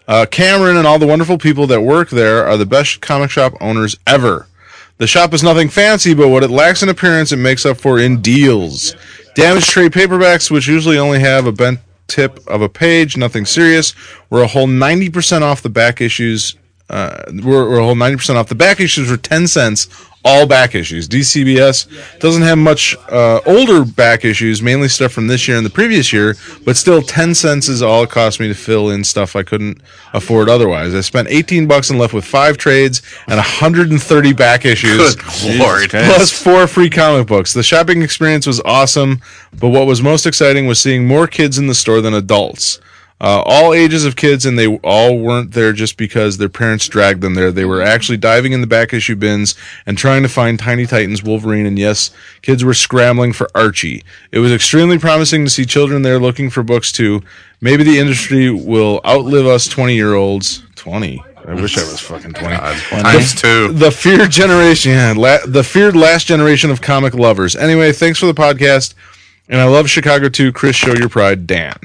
Uh, Cameron and all the wonderful people that work there are the best comic shop owners ever. The shop is nothing fancy, but what it lacks in appearance, it makes up for in deals. Damaged trade paperbacks, which usually only have a bent tip of a page, nothing serious, were a whole ninety percent off the back issues. Uh, were, were a whole ninety percent off. The back issues were ten cents, all back issues. D C B S doesn't have much uh, older back issues, mainly stuff from this year and the previous year, but still ten cents is all it cost me to fill in stuff I couldn't afford otherwise. I spent eighteen bucks and left with five trades and one hundred thirty back issues. Good Lord. Plus four free comic books. The shopping experience was awesome, but what was most exciting was seeing more kids in the store than adults. Uh, all ages of kids, and they all weren't there just because their parents dragged them there. They were actually diving in the back issue bins and trying to find Tiny Titans, Wolverine, and yes, kids were scrambling for Archie. It was extremely promising to see children there looking for books too. Maybe the industry will outlive us twenty-year-olds. twenty? I wish I was fucking twenty. God, times two. The feared generation, yeah, la- the feared last generation of comic lovers. Anyway, thanks for the podcast, and I love Chicago too. Chris, show your pride, Dan.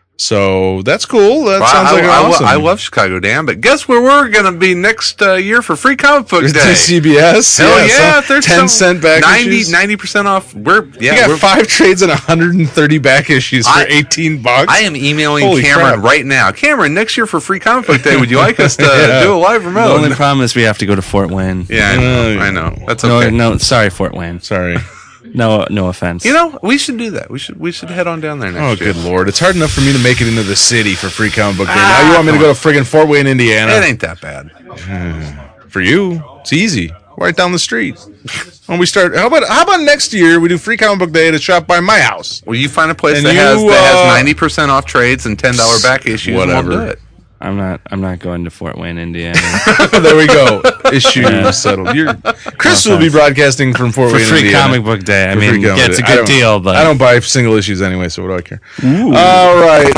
So that's cool. That Well, sounds I, like I, awesome. I love Chicago, Dan, but guess where we're going to be next uh, year for Free Comic Book Day? D C B S. Hell yeah, some if there's ten some cent back ninety, issues. ninety percent off. We're yeah, You got we're, five trades and one hundred thirty back issues for I- eighteen bucks. I am emailing Holy Cameron crap. right now. Cameron, next year for Free Comic Book Day, would you like us to Yeah. do a live The remote? only problem is we have to go to Fort Wayne. yeah, I know. Uh, I know. That's No, okay. no, sorry, Fort Wayne. Sorry. No, no offense. You know, we should do that. We should we should head on down there Oh, next year. good lord. It's hard enough for me to make it into the city for Free Comic Book Day. Now you want me to go to friggin' Fort Wayne, Indiana? It ain't that bad. For you, it's easy. Right down the street. When we start, how about how about next year we do Free Comic Book Day at a shop by my house? Well, you find a place And that has you, that uh, has ninety percent off trades and ten dollar back issues. Whatever. And we'll do it. I'm not. I'm not going to Fort Wayne, Indiana. There we go. Issue settled. You're, Chris will be broadcasting from Fort For Wayne, Free Indiana. Comic Book Day. I For Free mean, Comic yeah, it's a Day. I good don't- deal, but I don't buy single issues anyway, so what do I care? All right.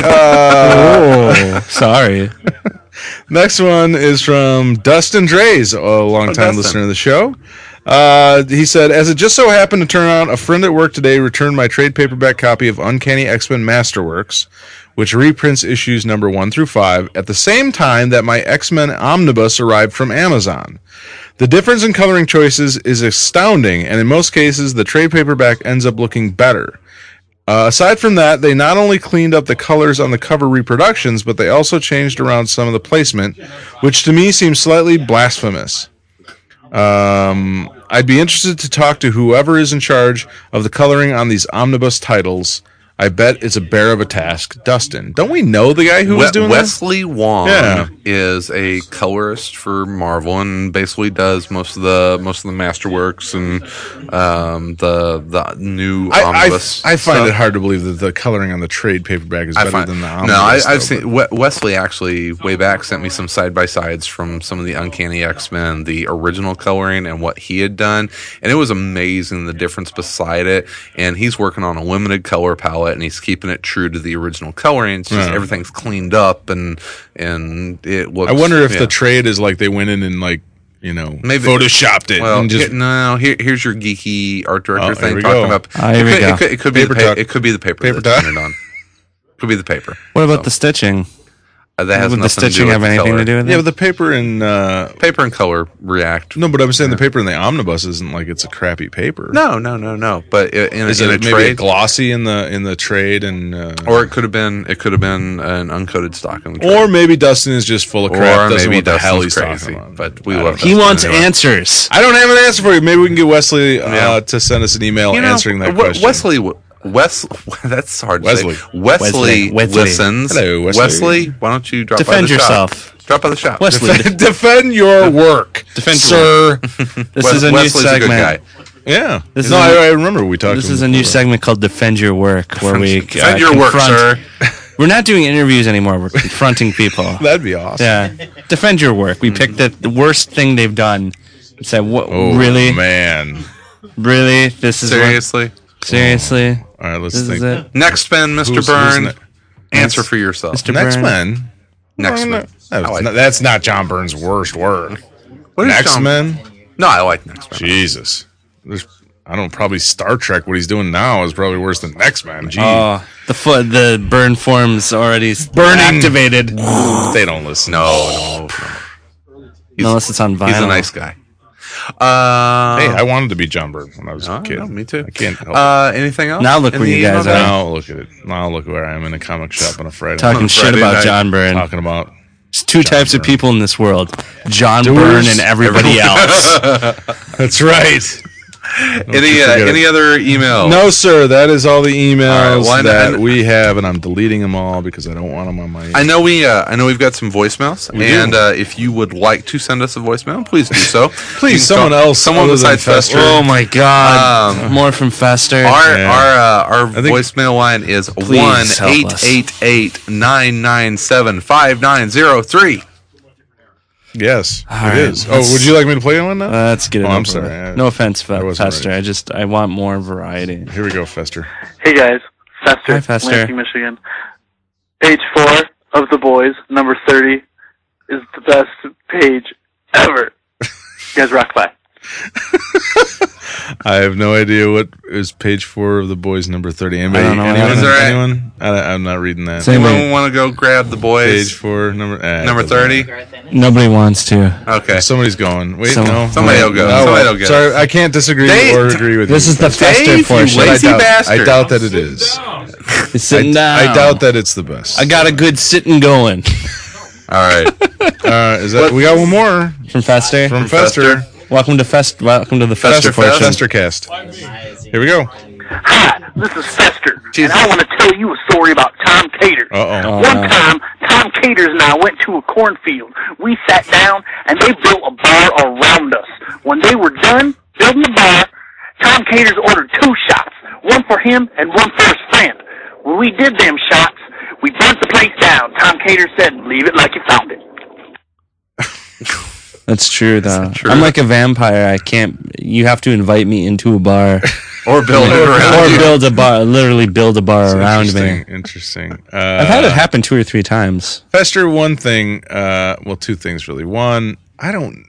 Uh, Oh, sorry. next one is from Dustin Drays, a longtime Dustin. listener of the show. Uh, he said, as it just so happened to turn out, a friend at work today returned my trade paperback copy of Uncanny X-Men Masterworks, which reprints issues number one through five, at the same time that my X-Men Omnibus arrived from Amazon. The difference in coloring choices is astounding, and in most cases, the trade paperback ends up looking better. Uh, aside from that, they not only cleaned up the colors on the cover reproductions, but they also changed around some of the placement, which to me seems slightly blasphemous. Um, I'd be interested to talk to whoever is in charge of the coloring on these omnibus titles. I bet it's a bear of a task. Dustin, don't we know the guy who was We- doing this? Wesley Wong Yeah. is a colorist for Marvel and basically does most of the most of the masterworks and um, the the new I, I, omnibus. I find stuff. it hard to believe that the coloring on the trade paperback is I better find, than the no, omnibus. I, I've though, seen we- Wesley actually way back sent me some side by sides from some of the Uncanny X-Men, the original coloring and what he had done, and it was amazing the difference beside it. And he's working on a limited color palette, and he's keeping it true to the original coloring. It's just Yeah. everything's cleaned up and and it looks. I wonder if yeah. the trade is like they went in and like you know Maybe- photoshopped it Well, and just here, no, here, here's your geeky art director Oh, here thing we talking go. about. Ah, it, here we could, go. it could it could be Paper the pa- talk. it could be the paper, Paper that's talk. printed on. Could be the paper. What about the stitching? Uh, that has Would the nothing to do stitching with have the anything color. to do with yeah, it? but the paper in uh, Paper and color react. no, but I'm saying the paper in the omnibus isn't like it's a crappy paper. No, no, no, no. But i- in, Is in it a maybe trade, a glossy in the in the trade and uh, or it could have been it could have been an uncoated stock in the trade. or maybe Dustin is just full of crap. Or doesn't know maybe what the hell he's Dustin's talking crazy. about. But we I love don't He know. wants Anyway. answers. I don't have an answer for you. Maybe we can get Wesley uh, Yeah. to send us an email You know, answering that We- question. Wesley, w- Wes, that's hard. To Wesley. say. Wesley, Wesley. Wesley. listens. Hello, Wesley. Wesley, why don't you drop by Defend the yourself. shop? Drop by the shop. Wesley, Defend, defend your work, Defend your sir. this Wes- is a Wesley's new a good segment. guy. Yeah, This no, is a- I, I remember we talked. This to is him a new before. segment called Defend Your Work, where we Defend uh, your work, confront- sir. We're not doing interviews anymore. We're confronting people. That'd be awesome. Yeah, defend your work. We picked the, the worst thing they've done. And said, "What? Oh, really? man. Really? This is what- Seriously. seriously? All right, let's This think. is it, Next, Ben, Mister Who's- Byrne. who's Answer for yourself. Mister Next Byrne? Men. Next No, no, Men. that was I like not- that's not John Byrne's worst work. What is Next John- Men. No, I like Next Men. Jesus. There's I don't know, probably Star Trek. What he's doing now is probably worse than X-Men. Gee, Oh, the foot, the burn form's already Burning. activated. they don't listen. No, no, no. He's, Unless it's on vinyl. he's a nice guy. Uh, Hey, I wanted to be John Byrne when I was oh, a kid. no, me too. I can't help Uh, anything else? Now look in where the you guys email? are. Now look at it. Now look where I am in a comic shop on a Friday. Talking shit Friday about night. John Byrne. talking about There's two types Byrne. of people in this world: John Doers, Byrne and everybody else. That's right. Any uh, forget it. any other email? No, sir. That is all the emails All right, well, I- that I- we have, and I'm deleting them all because I don't want them on my. I know we uh, I know we've got some voicemails, We and do. uh, if you would like to send us a voicemail, please do so. Please, You can someone call- else someone other than besides Fester. Fester. Oh my God! Um, More from Fester. Our Yeah. our uh, our think- voicemail line is one Please help eight us. eight eight nine nine seven five nine zero three. Yes, All it right, is. Oh, let's- would you like me to play one now? Let's get it. Oh, I'm over sorry. with. I- No offense, Fe- I wasn't Fester. ready. I just I want more variety. Here we go, Fester. Hey guys, Fester, Hi, Fester. Lansing, Michigan. Page four of The Boys, number thirty, is the best page ever. You guys rock. Bye. I have no idea what is page four of the boys number thirty. Anybody? I don't know what anyone? happened. Is that right? anyone? I, I'm not reading that. Same. Anyone want to go grab the boys? Page four, number eh, Number it doesn't thirty. matter. Nobody wants to. Okay. Somebody's going. Wait, Some- no. Somebody no, will go. no, Somebody will get Sorry, it. I can't disagree Dave, or agree with This you. is the Fester Dave, you portion. But I lazy doubt, bastard. I doubt that it is. He's sitting I, down. I doubt that it's the best. I got a good sitting going All right. Uh, is that we got one more from Fester. from Fester. Fester? welcome to Fest. Welcome to the Fester, Fester portion. Fester Festercast. Here we go. Hi, this is Fester, and I want to tell you a story about Tom Caters. Uh oh. One time, Tom Caters and I went to a cornfield. We sat down, and they built a bar around us. When they were done building the bar, Tom Caters ordered two shots, one for him and one for his friend. When we did them shots, we burnt the place down. Tom Caters said, "Leave it like you found it." That's true, though. true? I'm like a vampire. I can't. You have to invite me into a bar Or build it around or you. build a bar. Literally build a bar around me. Interesting. Interesting. Uh, I've had it happen two or three times. Fester, one thing, uh, well, two things really. One, I don't,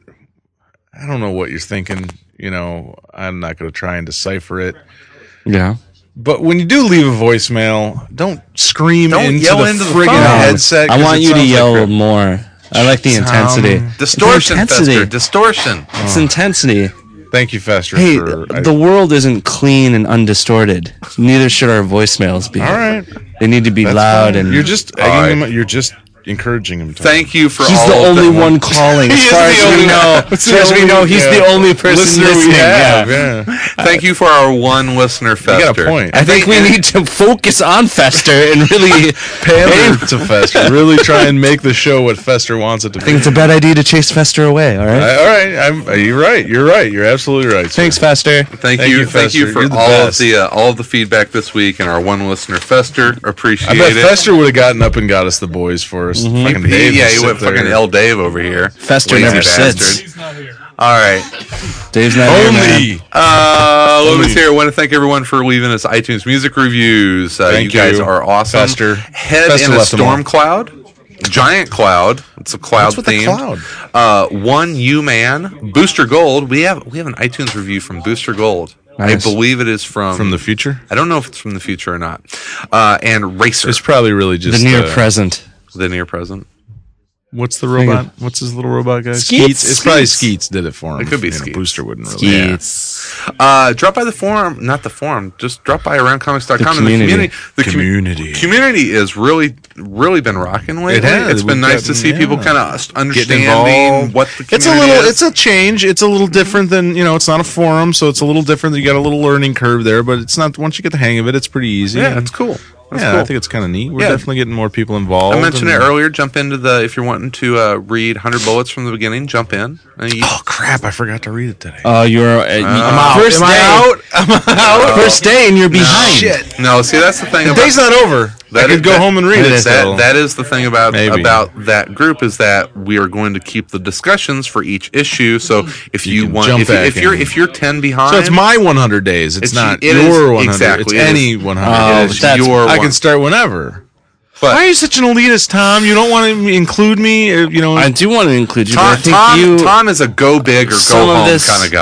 I don't know what you're thinking. You know, I'm not going to try and decipher it. Yeah. But when you do leave a voicemail, don't scream Don't into yell the into the friggin' phone. headset. I 'cause want it you to sounds like yell crap. more. I like the Tom. intensity. Distortion, The intensity. Fester. Distortion. It's intensity. Thank you, Fester. Hey, for, I- the world isn't clean and undistorted. Neither should our voicemails be. all right. They need to be That's loud fine. and. you're just All egging right. him, you're just encouraging him. To Thank you for He's all the of only the- one calling. As He is far the as we only- know, That's as the far as we only- know, he's yeah. the only person Listener we listening. have, Yeah. yeah. Thank you for our one listener, Fester. You got a point. I think we need to focus on Fester and really Pander to Fester. Really try and make the show what Fester wants it to be. I think it's a bad idea to chase Fester away. All right. I- all right, I'm, uh, you're right. You're right. You're absolutely right. sir. Thanks, Fester. Thank, Thank you, you, thank you Fester. for You're the all best. of the uh, all of the feedback this week, and our one listener, Fester. Appreciate I bet it. Fester would have gotten up and got us the boys for us. Fucking He- Dave yeah, just he sit went fucking there. L. Dave over here. Fester Lazy never bastard. sits. All right. Dave's not here, man. Only. Uh, Logan's Only. here. I want to thank everyone for leaving us iTunes music reviews. Uh, Thank you guys you. are awesome. Fester. Head Fester in a left them storm all. cloud. Giant cloud. It's a cloud What's with the themed. cloud? Uh, one U man. Booster Gold. We have we have an iTunes review from Booster Gold. Nice. I believe it is from From the future? I don't know if it's from the future or not. Uh, and Racer, It's probably really just The near uh, present. the near present. What's the robot? What's his little robot guy? Skeets. It's probably Skeets did it for him. It could be You know, Skeets. Booster wouldn't really. Yes. Uh, drop by the forum, not the forum. Just drop by around comics dot com. The community. And the community, the commu- Community. community is really, really been rocking lately. It has. It's been We've nice to gotten- see people yeah. kind of Getting understanding involved. what the community It's a little. is. It's a change. It's a little different than you know. It's not a forum, so it's a little different. You got a little learning curve there, but it's not. Once you get the hang of it, it's pretty easy. yeah, And, it's cool. That's yeah, cool. I think it's kind of neat. We're Yeah. definitely getting more people involved. I mentioned it and- earlier. Jump into the if you're wanting to uh, read one hundred Bullets from the beginning. Jump in. And you, Oh crap! I forgot to read it today. Oh, you're uh, you- I'm out. First Am I day. out? I'm out. First day, and you're behind. Shit. no, see that's the thing. The about, day's not over. That I could is- go that- home and read that it. is- still. That, that is the thing about Maybe. about that group is that we are going to keep the discussions for each issue. So if you, can want, jump if, you- back if you're in. if you're ten behind, so it's my one hundred days. It's, It's- not it is- your one hundred. exactly, It's it any is- one Oh, hundred. it is that's- your I one. can start whenever. But- Why are you such an elitist, Tom? You don't want to include me? Or, you know, I do want to include you, but I Tom, think Tom, you. Tom is a go big or Some go of home this- kind of guy.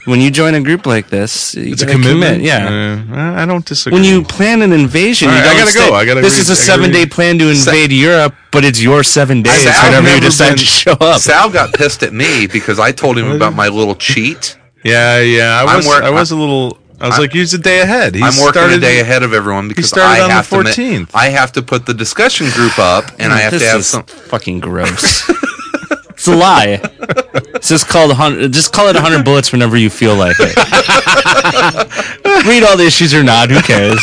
When you join a group like this, you It's a gotta commitment. commit, yeah. Uh, I don't disagree. When you plan an invasion, All you right, I don't gotta say, go. I gotta this read- is a I gotta seven-day read- plan to invade Europe, but it's your seven days I've whenever you never decide been- to show up. Sal got pissed at me because I told him about my little cheat. Yeah, yeah. I I'm was. work- I was a little. I was I'm- like, he's a day ahead. He I'm working started, a day ahead of everyone because started I on the have to ma- fourteenth. I have to put the discussion group up, and I have this to have is some. fucking gross. It's a lie. It's just called one hundred. Just call it one hundred bullets whenever you feel like it. Read all the issues or not. Who cares?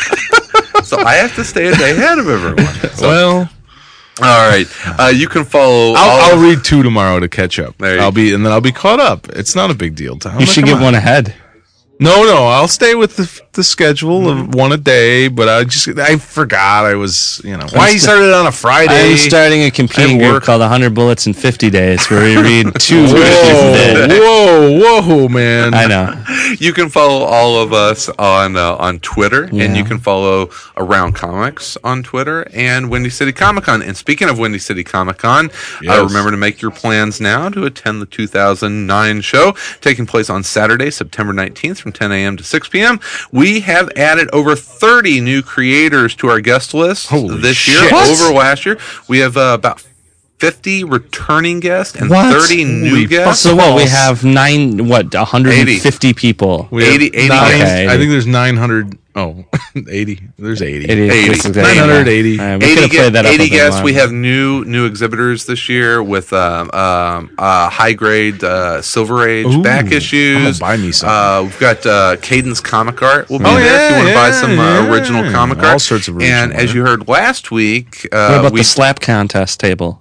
So I have to stay a day ahead of everyone. So, Well, all right, uh, you can follow. all I'll, I'll of- read two tomorrow to catch up. There you I'll be, and then I'll be caught up. It's not a big deal, Tom. You should Come get on. one ahead. No, no, I'll stay with the the schedule of one a day. But I just I forgot I was you know why he started on a Friday. I'm starting a competing I group work- called one hundred Bullets in fifty Days, where we read two. Whoa, whoa, whoa, man! I know. You can follow all of us on uh, on Twitter, and Yeah. you can follow Around Comics on Twitter and Windy City Comic Con. And speaking of Windy City Comic Con, Yes. uh, remember to make your plans now to attend the two thousand nine show taking place on Saturday, September nineteenth from ten a.m. to six p.m. We have added over thirty new creators to our guest list Holy this year shit. over last year. We have uh, about fifty returning guests and What? thirty new Holy guests. So what? We have nine. What? one hundred fifty people. We have eighty- eighty nine- Okay. I think there's nine hundred. Oh, eighty. There's eighty. Eighty. eighty. nine hundred eighty. All right, we eighty, could have played that up a eighty bit guests. more. We have new new exhibitors this year with um, um, uh, high grade uh, Silver Age Ooh, back I'm issues. gonna buy me some. Uh, we've got uh, Cadence Comic Art. Will be Oh, there if yeah, you want to buy yeah, some uh, yeah. original comic All art. sorts of And original as you heard last week, uh, What about we the slap contest table?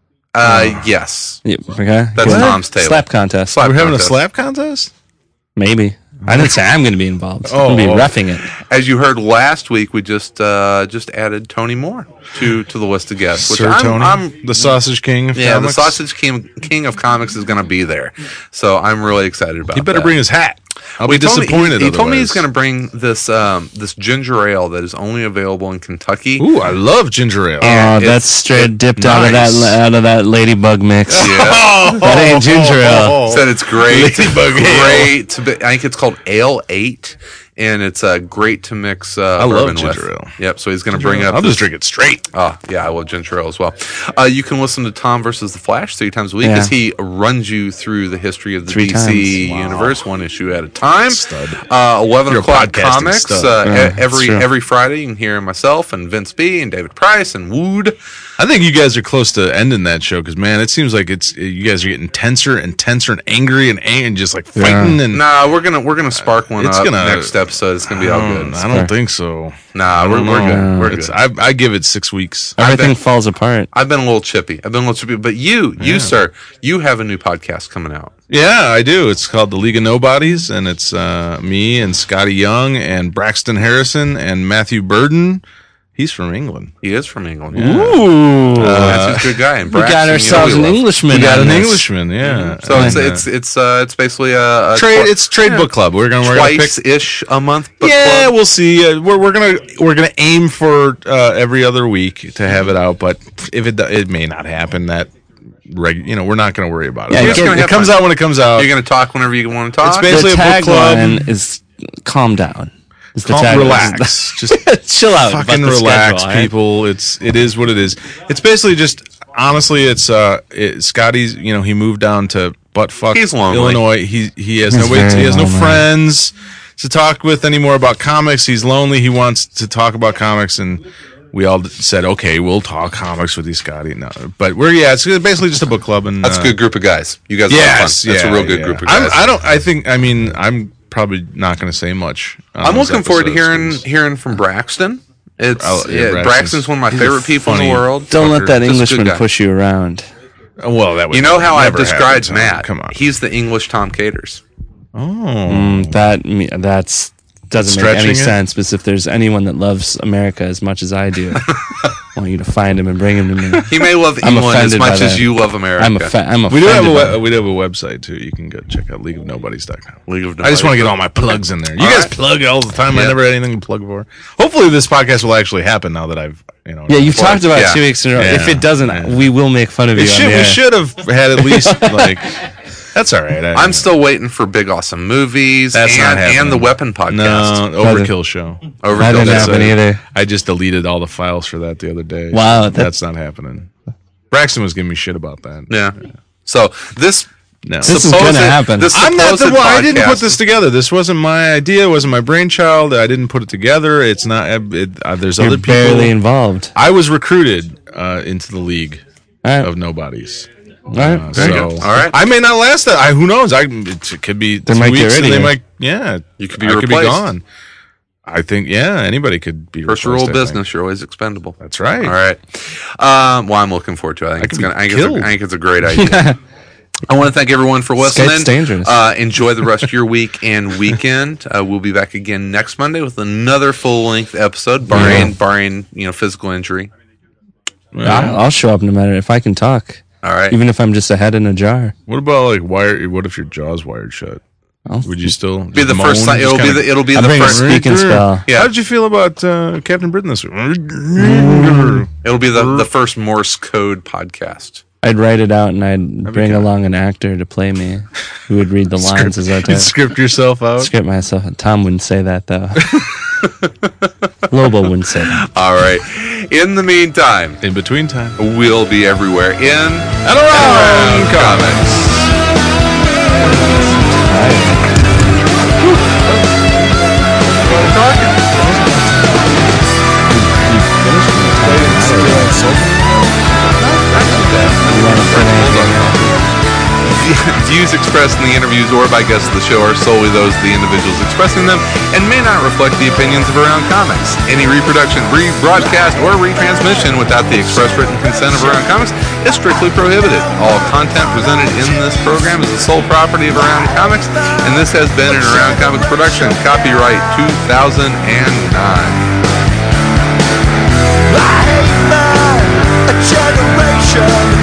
uh, yes, Yeah, okay. that's What? Tom's table. Slap contest. Slap We're having contest. a slap contest. Maybe. I didn't say I'm going to be involved. I'm going to be Oh. roughing it. As you heard last week, we just uh, just added Tony Moore to to the list of guests. Which Sir I'm, Tony, I'm the Sausage King of yeah, comics. the Sausage King King of Comics is going to be there, so I'm really excited about. He better that. bring his hat. I'll Well, be he told me- disappointed. He, he told me he's otherwise. going to bring this um, this ginger ale that is only available in Kentucky. Ooh, I love ginger ale. Yeah, Oh, it's- that's straight it- dipped out of nice. that out of that ladybug mix. Yeah. That ain't ginger ale. Said it's great. Ladybug ale. great. To be, I think it's called Ale Eight, and it's uh, great to mix. Uh, I love bourbon ginger with. ale. Yep. So he's going to bring up. I'll this- just drink it straight. Oh yeah, I love ginger ale as well. Uh, you can listen to Tom versus the Flash three times a week Yeah. as he runs you through the history of the Three D C times. Wow. universe, one issue at a time. Stud. Uh, Eleven You're a o'clock podcasting comics. stud. Uh, Yeah, e- every that's true. every Friday, you can hear myself and Vince B and David Price and Wood. I think you guys are close to ending that show because man, it seems like it's you guys are getting tenser and tenser and angry and ang- and just like fighting and. Nah, we're gonna we're gonna spark one It's up gonna- next episode. It's gonna be all I good. don't, I don't think so. Nah, we're, I don't we're know. good. We're It's- good. I, I give it six weeks. Everything bet- falls apart. I've been a little chippy. I've been a little chippy. But you, you sir, you have a new podcast coming out. Yeah, I do. It's called The League of Nobodies, and it's uh, me and Scotty Young and Braxton Harrison and Matthew Burden. He's from England. He is from England. Ooh. That's a good guy. And we got Braxton, ourselves you know, an we love. Englishman. We got on an this. Englishman, yeah. So it's And, uh, it's it's uh it's basically a, a trade. twi- It's trade yeah, book club. We're gonna we're gonna pick. twice ish a month. Book Yeah, club. we'll see. Uh, we're we're gonna we're gonna aim for uh, every other week to have it out, but if it do- it may not happen that. Reg, you know, we're not going to worry about it. Yeah, We're it's just gonna gonna- it happen. comes out when it comes out. You're gonna talk whenever you want to talk. It's basically The a book club. tagline is "Calm down." Is the Calm- tagline. relax. Just Chill out. about fucking the relax, schedule, all right? people. It's it is what it is. It's basically just honestly, it's uh, it, Scotty's. You know, he moved down to buttfuck He's lonely. Illinois. He he has He's no way. very He has no lonely. friends to talk with anymore about comics. He's lonely. He wants to talk about comics and. We all said, okay, we'll talk comics with you, Scotty. No, but we're yeah, it's basically just a book club, and That's uh, a good group of guys. You guys are Yes, fun. That's yeah, a real good yeah. group of I'm, guys. I don't. I think. I mean, I'm probably not going to say much. on I'm those looking forward to episodes, hearing 'cause- hearing from Braxton. It's Oh, yeah, yeah, Braxton's- Braxton's one of my he's a favorite people in funny- the world. Don't let that Just a good Englishman guy. push you around. Well, that would You know how I've never described happen, Tom. Matt? Come on. He's the English Tom Caters. Oh, Mm, that me- that's doesn't make Stretching any it? sense. Because if there's anyone that loves America as much as I do, I want you to find him and bring him to me. He may love I'm England as offended by much as that. you love America. I'm a fa- I'm we do have a offended by we, we do have a website too. You can go check out league of nobodies dot com. League of I just Nobodies. want to get all my plugs in there. You All guys right. plug all the time. I Yeah. never had anything to plug for. Hopefully, this podcast will actually happen now that I've you know. Yeah, you've Well, talked about yeah. two weeks in a row. Yeah. If it doesn't, Yeah. we will make fun of It you. should, on the we air. should have had at least like That's all right. I, I'm still waiting for Big Awesome Movies That's not and, happening. and the Weapon podcast. No, Overkill show. Overkill. That didn't That's happen it. either. I just deleted all the files for that the other day. Wow, that- that's not happening. Braxton was giving me shit about that. Yeah. So this No. This is supposed- gonna happen. This I'm not the supposed one. I didn't podcast- put this together. This wasn't my idea. It wasn't my brainchild. I didn't put it together. It's not. It, uh, there's You're other people. barely involved. I was recruited uh, into the league All right. of nobodies. All right. Uh, There you so go. All right. I may not last that. I, who knows? I it could be. They two might get weeks rid and of They you. might. Yeah. You could be I could be replaced. gone. I think. Yeah. Anybody could be. First replaced, rule I of think. business, you're always expendable. That's right. All right. Um, well, I'm looking forward to it. I think, I it's, could gonna, be I, think it's a, killed. I think it's a great idea. I want to thank everyone for listening. Skype's dangerous. Uh, enjoy the rest of your week and weekend. Uh, we'll be back again next Monday with another full length episode, barring Yeah. barring you know physical injury. I'll, I'll show up no matter if I can talk, All right. even if I'm just a head in a jar. What about like wire? What if your jaw's wired shut? I'll Would you still be the moan? first time. Just It'll be kinda- the it'll be I'll the bring a first. speaking spell. Yeah. How did you feel about uh, Captain Britain this week? It'll be the the first Morse code podcast. I'd write it out and I'd bring along an actor to play me who would read the lines as I You'd type. script yourself out. Script myself. Tom wouldn't say that though. Lobo wouldn't say that. All right. In the meantime, In between time. we'll be everywhere in And around comics. Views expressed in the interviews or by guests of the show are solely those of the individuals expressing them and may not reflect the opinions of Around Comics. Any reproduction, rebroadcast, or retransmission without the express written consent of Around Comics is strictly prohibited. All content presented in this program is the sole property of Around Comics, and this has been an Around Comics production. Copyright two thousand nine. I hate my generation.